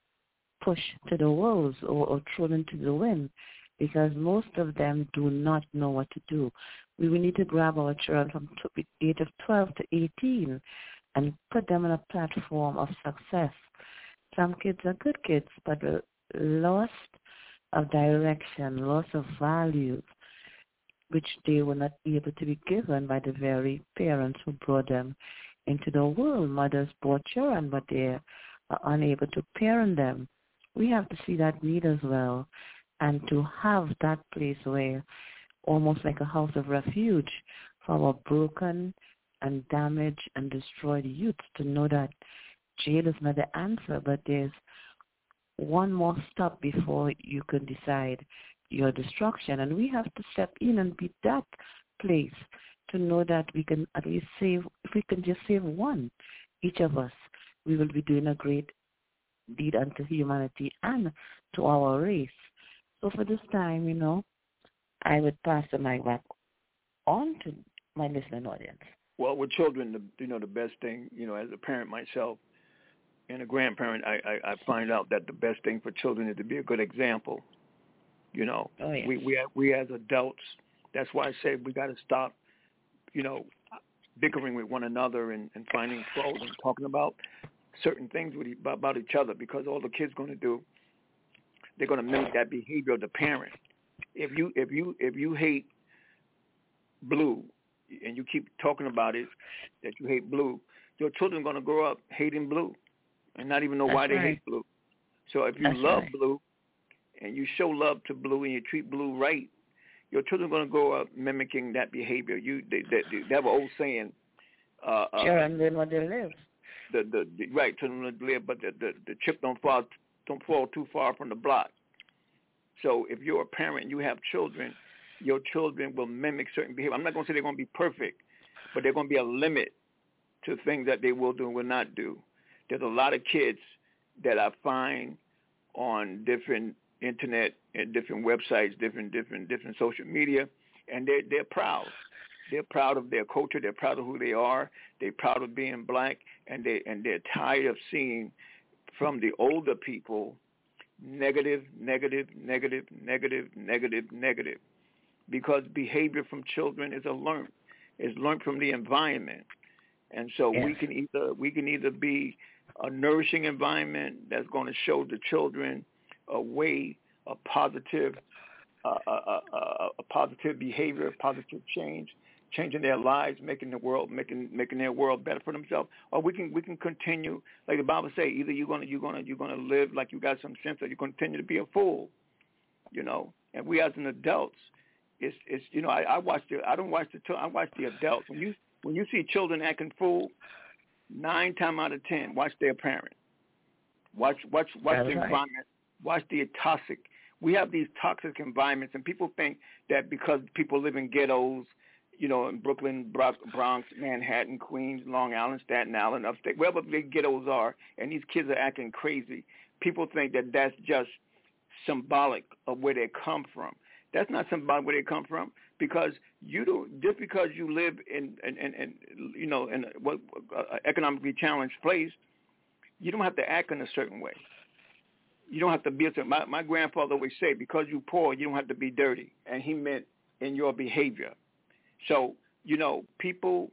pushed to the wolves or, or thrown into the wind, because most of them do not know what to do. We will need to grab our children from the age of twelve to eighteen and put them on a platform of success. Some kids are good kids, but lost of direction, loss of values, which they were not able to be given by the very parents who brought them into the world. Mothers brought children, but they are unable to parent them. We have to see that need as well, and to have that place where, almost like a house of refuge for our broken and damaged and destroyed youth, to know that jail is not the answer, but there's one more stop before you can decide your destruction. And we have to step in and be that place to know that we can at least save, if we can just save one, each of us, we will be doing a great deed unto humanity and to our race. So for this time, you know, I would pass the mic back on to my listening audience. Well, with children, the, you know, the best thing, you know, as a parent myself and a grandparent, I, I, I find out that the best thing for children is to be a good example. You know, oh, yes. we, we, we as adults, that's why I say we got to stop, you know, bickering with one another and, and finding fault and talking about certain things with, about each other, because all the kid's going to do, they're going to mimic that behavior of the parent. If you if you if you hate blue and you keep talking about it, that you hate blue, your children are going to grow up hating blue and not even know That's why they right. hate blue. So if you That's love right. blue and you show love to blue and you treat blue right, your children are going to grow up mimicking that behavior. You they, they, they have an old saying. Uh, uh, Sure, and then what they live. The, the the right children live, but the, the the chip don't fall don't fall too far from the block. So if you're a parent and you have children, your children will mimic certain behavior. I'm not going to say they're going to be perfect, but there's going to be a limit to things that they will do and will not do. There's a lot of kids that I find on different internet and different websites, different different different social media, and they're they're proud. They're proud of their culture. They're proud of who they are. They're proud of being black, and they and they're tired of seeing from the older people negative, negative, negative, negative, negative, negative. Because behavior from children is a learn, is learned from the environment, and so yes. we can either we can either be a nourishing environment that's going to show the children a way, a positive, uh, a, a, a, a positive behavior, positive change, changing their lives, making the world, making making their world better for themselves, or we can we can continue, like the Bible say, either you're gonna you're gonna you're gonna live like you got some sense, or you continue to be a fool, you know. And we as an adults, it's it's you know I, I watch the I don't watch the I watch the adults. When you when you see children acting fool, nine times out of ten, watch their parent. Watch watch watch That's the right. environment. Watch the toxic. We have these toxic environments, and people think that because people live in ghettos, you know, in Brooklyn, Bronx, Manhattan, Queens, Long Island, Staten Island, upstate, wherever the ghettos are, and these kids are acting crazy, people think that that's just symbolic of where they come from. That's not symbolic where they come from, because you don't, just because you live in, in, in, in you know, in a, what, uh, economically challenged place, you don't have to act in a certain way. You don't have to be a certain, my, my grandfather always say, because you're poor, you don't have to be dirty. And he meant in your behavior. So, you know, people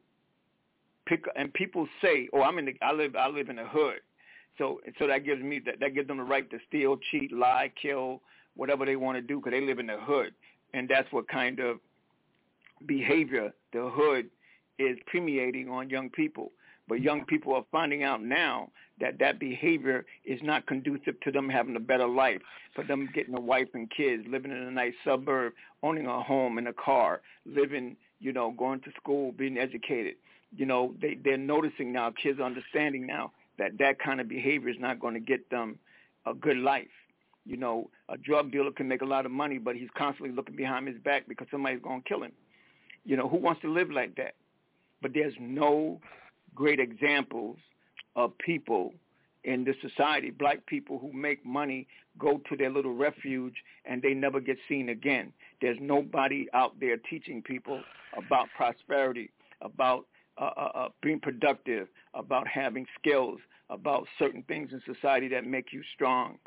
pick, and people say, oh, I'm in the, I live, I live in the hood. So, so that gives me, that, that gives them the right to steal, cheat, lie, kill, whatever they want to do, because they live in the hood. And that's what kind of behavior the hood is permeating on young people. But young people are finding out now that that behavior is not conducive to them having a better life, for them getting a wife and kids, living in a nice suburb, owning a home and a car, living, you know, going to school, being educated. You know, they, they're noticing now, kids are understanding now that that kind of behavior is not going to get them a good life. You know, a drug dealer can make a lot of money, but he's constantly looking behind his back because somebody's going to kill him. You know, who wants to live like that? But there's no great examples of people in this society, black people who make money, go to their little refuge, and they never get seen again. There's nobody out there teaching people about prosperity, about uh, uh, uh, being productive, about having skills, about certain things in society that make you strong.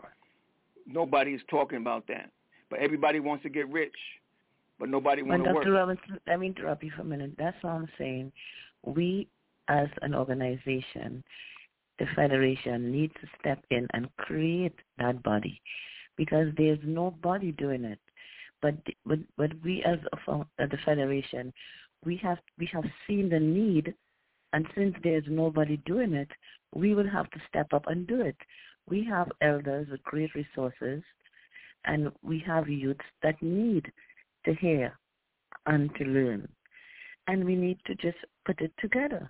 Nobody is talking about that. But everybody wants to get rich, but nobody wants to work. Doctor Robinson, let me interrupt you for a minute. That's all I'm saying. We, as an organization, the Federation, need to step in and create that body, because there's nobody doing it. But but, but we, as a, uh, the Federation, we have we have seen the need, and since there's nobody doing it, we will have to step up and do it. We have elders with great resources, and we have youths that need to hear and to learn. And we need to just put it together.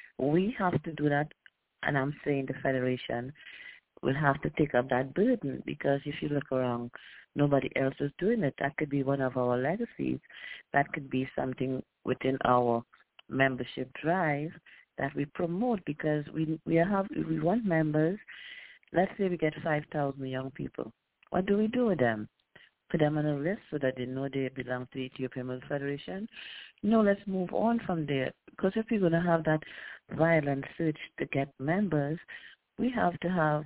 We have to do that, and I'm saying the Federation will have to take up that burden, because if you look around, nobody else is doing it. That could be one of our legacies. That could be something within our membership drive that we promote, because we we have we want members. Let's say we get five thousand young people. What do we do with them? Put them on a list so that they know they belong to the Ethiopian World Federation? No, let's move on from there. Because if we're going to have that violent search to get members, we have to have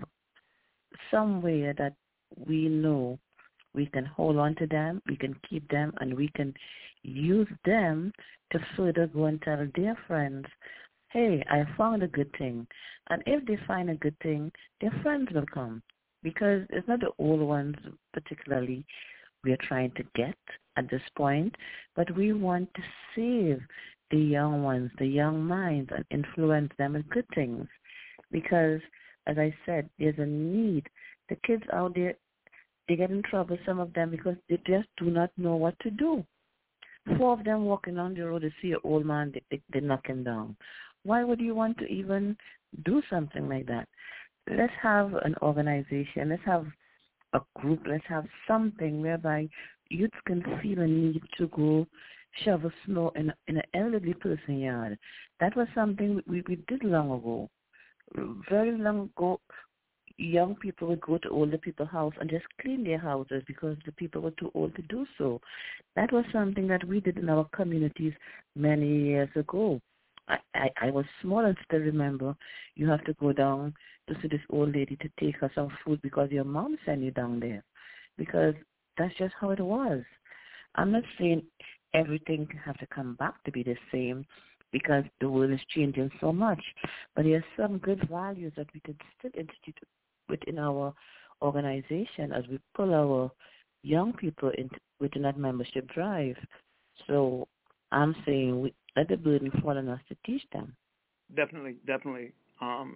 some way that we know we can hold on to them, we can keep them, and we can use them to further go and tell their friends, hey, I found a good thing. And if they find a good thing, their friends will come. Because it's not the old ones particularly we are trying to get at this point, but we want to save the young ones, the young minds, and influence them with good things. Because, as I said, there's a need. The kids out there, they get in trouble, some of them, because they just do not know what to do. Four of them walking on the road, they see an old man, they, they, they knock him down. Why would you want to even do something like that? Let's have an organization, let's have a group, let's have something whereby youth can feel a need to go shovel snow in, in an elderly person's yard. That was something we, we did long ago. Very long ago, young people would go to older people's house and just clean their houses because the people were too old to do so. That was something that we did in our communities many years ago. I, I, I was small and still remember you have to go down to see this old lady to take her some food because your mom sent you down there. Because that's just how it was. I'm not saying everything has to come back to be the same because the world is changing so much. But there are some good values that we could still institute within our organization as we pull our young people into, within that membership drive. So I'm saying we, let the burden fall on us to teach them. Definitely, definitely. Um,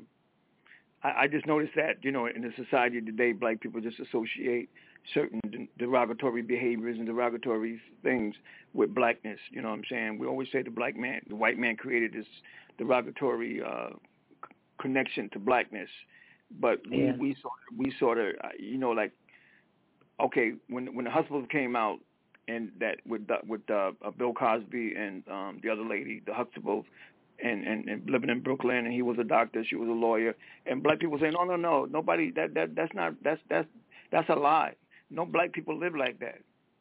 I, I just noticed that, you know, in the society today, black people just associate certain derogatory behaviors and derogatory things with blackness. You know what I'm saying? We always say the black man, the white man created this derogatory uh, c- connection to blackness. But we, yeah. we sort of, we sort of, you know, like, okay, when when the Huxtables came out, and that with with uh, uh, Bill Cosby and um, the other lady, the Huxtables, and, and, and living in Brooklyn, and he was a doctor, she was a lawyer, and black people say, no, no, no, nobody, that that that's not, that's that's that's a lie. No black people live like that.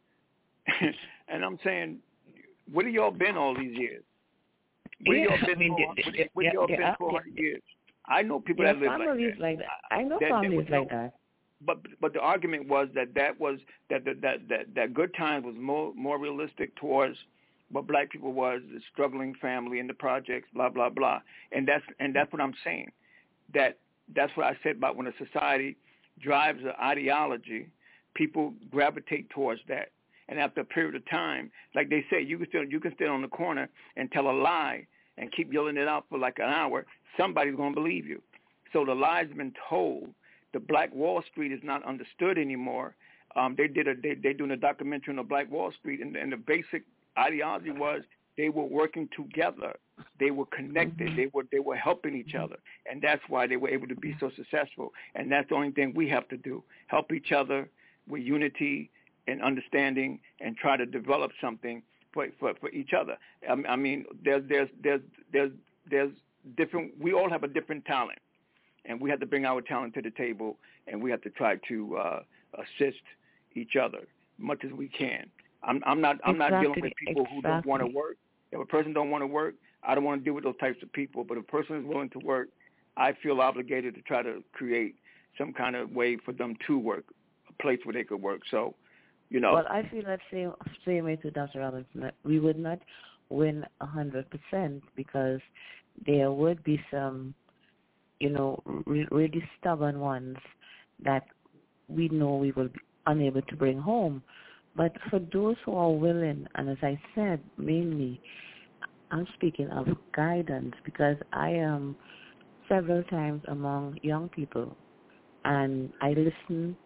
And I'm saying, where have y'all been all these years? Where yeah, y'all been? I mean, for, they, where, where they, y'all they, been are, for one hundred they, years? I know people there that live are families like that. like that. I know that, families that like no, that. But but the argument was that that was that that that that, that Good Times was more more realistic towards what black people was, the struggling family in the projects, blah blah blah. And that's and that's what I'm saying. That that's what I said about when a society drives an ideology, people gravitate towards that. And after a period of time, like they say, you can still you can stand on the corner and tell a lie and keep yelling it out for like an hour. Somebody's going to believe you. So the lie's been told. The Black Wall Street is not understood anymore. Um, they did a they they doing a documentary on the Black Wall Street, and, and the basic ideology was they were working together, they were connected, they were they were helping each other, and that's why they were able to be so successful. And that's the only thing we have to do: help each other with unity and understanding, and try to develop something for for, for each other. I, I mean, there's there's there's there's there's different. We all have a different talent. And we have to bring our talent to the table, and we have to try to uh, assist each other much as we can. I'm, I'm not. I'm exactly. not dealing with people exactly. who don't want to work. If a person don't want to work, I don't want to deal with those types of people. But if a person is willing to work, I feel obligated to try to create some kind of way for them to work, a place where they could work. So, you know. Well, I feel that same same way to Doctor Robinson. We would not win a hundred percent because there would be some, you know, really stubborn ones that we know we will be unable to bring home. But for those who are willing, and as I said, mainly, I'm speaking of guidance because I am several times among young people, and I listen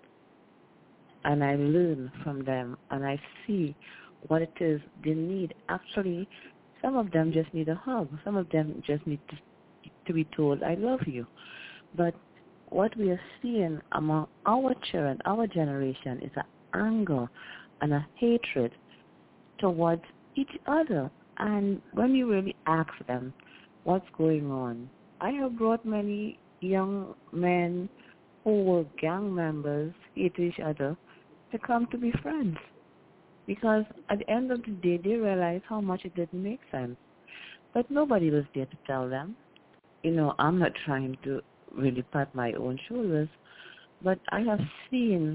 and I learn from them, and I see what it is they need. Actually, some of them just need a hug. Some of them just need to to be told, I love you. But what we are seeing among our children, our generation, is an anger and a hatred towards each other. And when you really ask them what's going on, I have brought many young men who were gang members, hate each other, to come to be friends. Because at the end of the day, they realize how much it didn't make sense. but nobody was there to tell them. You know, I'm not trying to really pat my own shoulders, but I have seen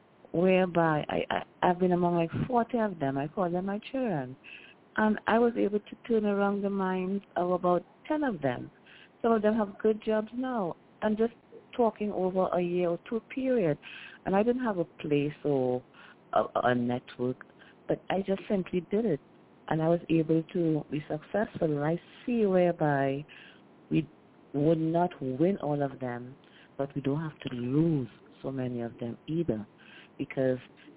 whereby I, I, I've been among like forty of them. I call them my children. And I was able to turn around the minds of about ten of them. Some of them have good jobs now. And just talking over a year or two period. And I didn't have a place or a, a network, but I just simply did it. And I was able to be successful. And I see whereby we would not win all of them, but we don't have to lose so many of them either. Because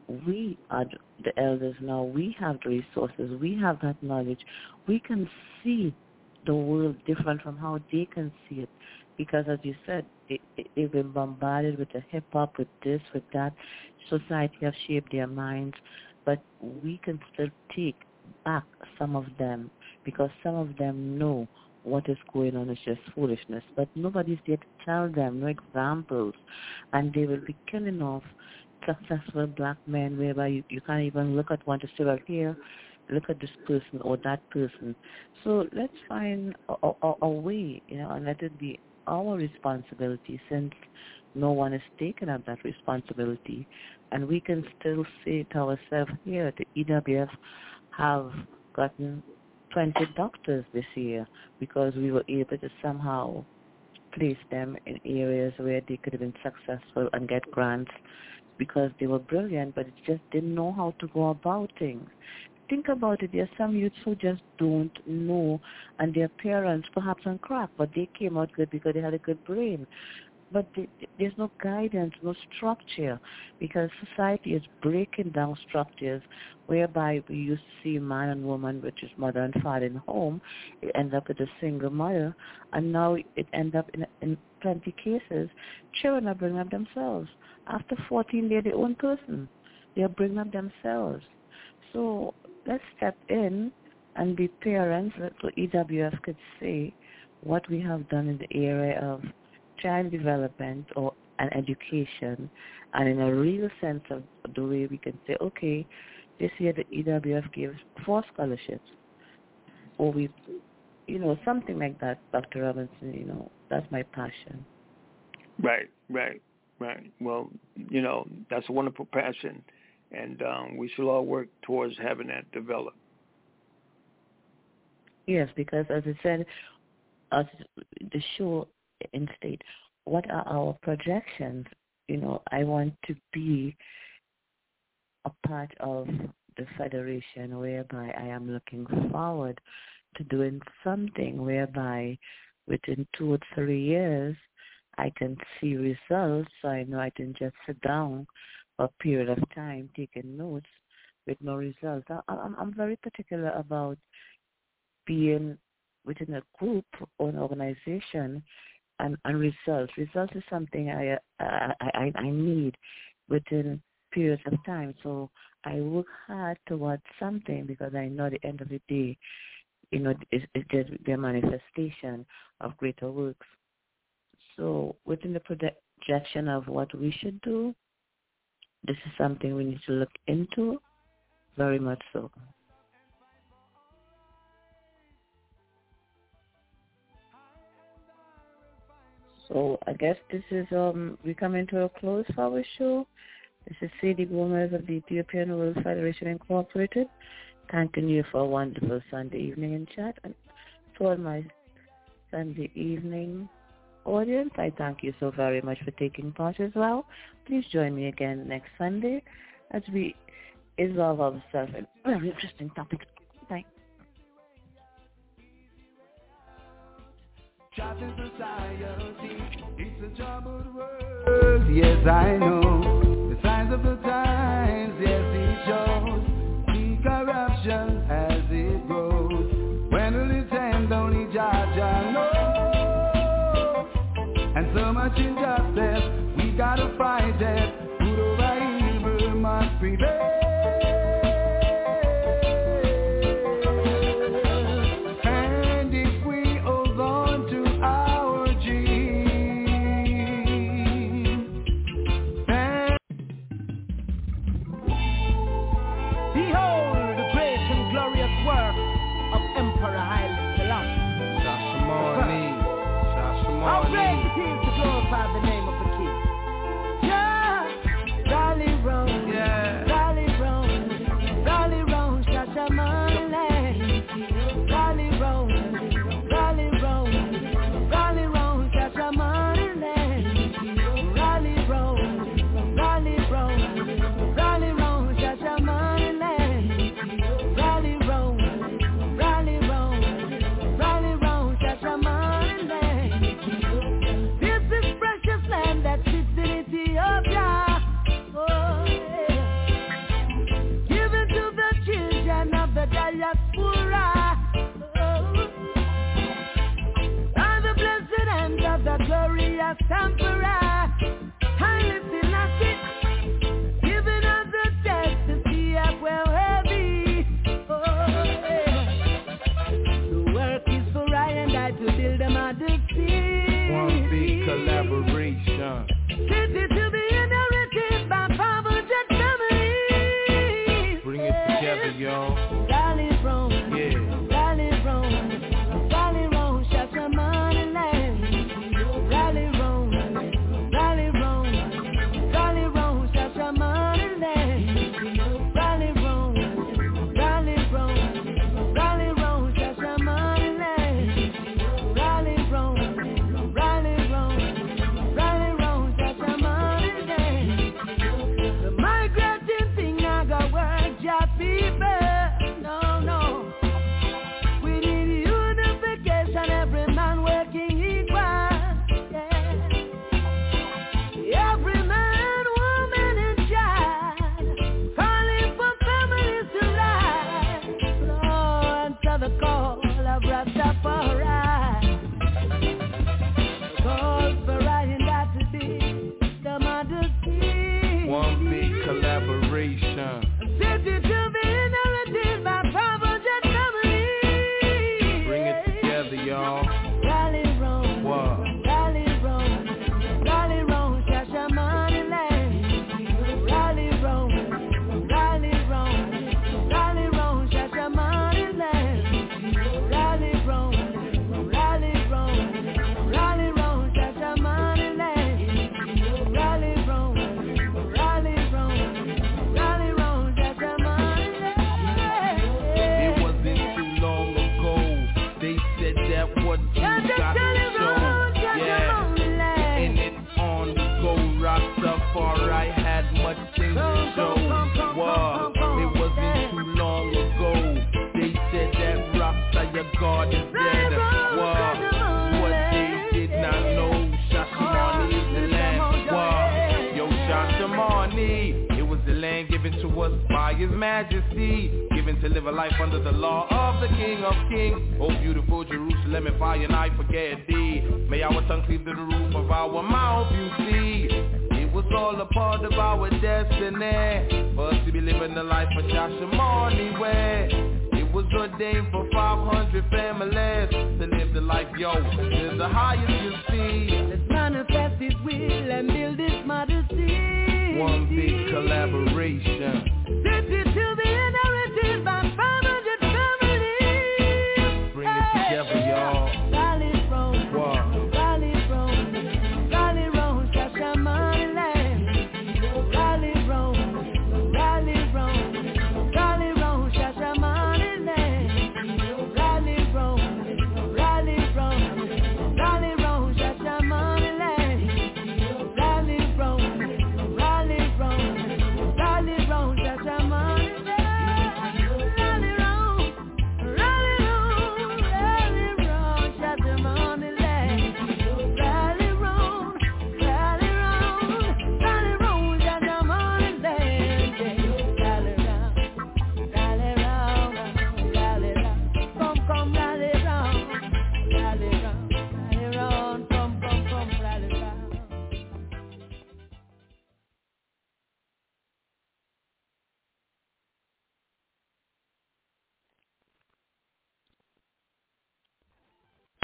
we are the elders now. We have the resources. We have that knowledge. We can see the world different from how they can see it. Because, as you said, they, they've been bombarded with the hip-hop, with this, with that. Society has shaped their minds. But we can still take back some of them because some of them know what is going on is just foolishness. But nobody's there to tell them, no examples. And they will be killing off successful black men whereby you, you can't even look at one to say, well, here, look at this person or that person. So let's find a, a, a way, you know, and let it be our responsibility since no one is taking up that responsibility. And we can still say to ourselves here, the E W F have gotten twenty doctors this year because we were able to somehow place them in areas where they could have been successful and get grants because they were brilliant, but it just didn't know how to go about things. Think about it. There are some youths who just don't know, and their parents perhaps on crack, but they came out good because they had a good brain. But they, there's no guidance, no structure, because society is breaking down structures whereby we used to see man and woman, which is mother and father in home. It ends up with a single mother, and now it ends up in, in plenty cases, children are bringing up themselves. After fourteen, they're their own person. They're bringing up themselves. So let's step in and be parents, so E W F could say what we have done in the area of child development or an education, and in a real sense of the way we can say, okay, this year the E W F gives four scholarships, or we, you know, something like that, Doctor Robinson, you know, that's my passion. Right, right, right. Well, you know, that's a wonderful passion, and um, we should all work towards having that develop. Yes, because as I said, as the show in state, what are our projections? You know, I want to be a part of the federation whereby I am looking forward to doing something whereby within two or three years I can see results, so I know I can just sit down for a period of time taking notes with no results. I, I'm, I'm very particular about being within a group or an organization and, and results. Results is something I, I, I, I need within periods of time. So I work hard towards something because I know at the end of the day, you know, it's, it's the manifestation of greater works. So within the projection of what we should do, this is something we need to look into, very much so. So I guess this is, um, we coming to a close for our show. This is Sadie Gomez of the Ethiopian World Federation Incorporated, thanking you for a wonderful Sunday evening in chat. And to all my Sunday evening audience, I thank you so very much for taking part as well. Please join me again next Sunday as we involve ourselves in very interesting topics. Thanks. Chatting society, it's a troubled world. Yes, I know. The signs of the times, yes, it shows. The corruption as it grows. When will it end? Only Jah Jah knows. And so much injustice, we gotta fight it. Good over evil must prevail. Behold the great and glorious work of Emperor Haile Selassie. answer the call of Rastafari. The call for writing got to be the modesty. One big collaboration. City to be inherited by Papa Jet family. Bring it together, y'all. Rally round, what? Rally round, Rally round, Shashamane land. Rally round, Rally round, Rally round, Shashamane land. Rally round, Rally round, Rally round, Shashamane land. Rally round, Rally round, Rally round, Shashamane land. It wasn't too long ago. They said that what you got to show. Yeah, and it's on the go. Rastafari had much things to show. Wow, it wasn't too long ago. They said that Rasta, your God is dead. Wow, what they did not know. Shashamane is the land. Wow, yo, Shashamane. It was the land given to us by His Majesty, given to live a life under the law of the King of Kings. Oh, beautiful Jerusalem, if I and I forget thee, may our tongue cleave to the roof of our mouth, you see. It was all a part of our destiny, for us to be living the life of Shashamane way. It was ordained for five hundred families to live the life, yo, to the highest you see. Let's manifest His will and build His modesty. One big collaboration.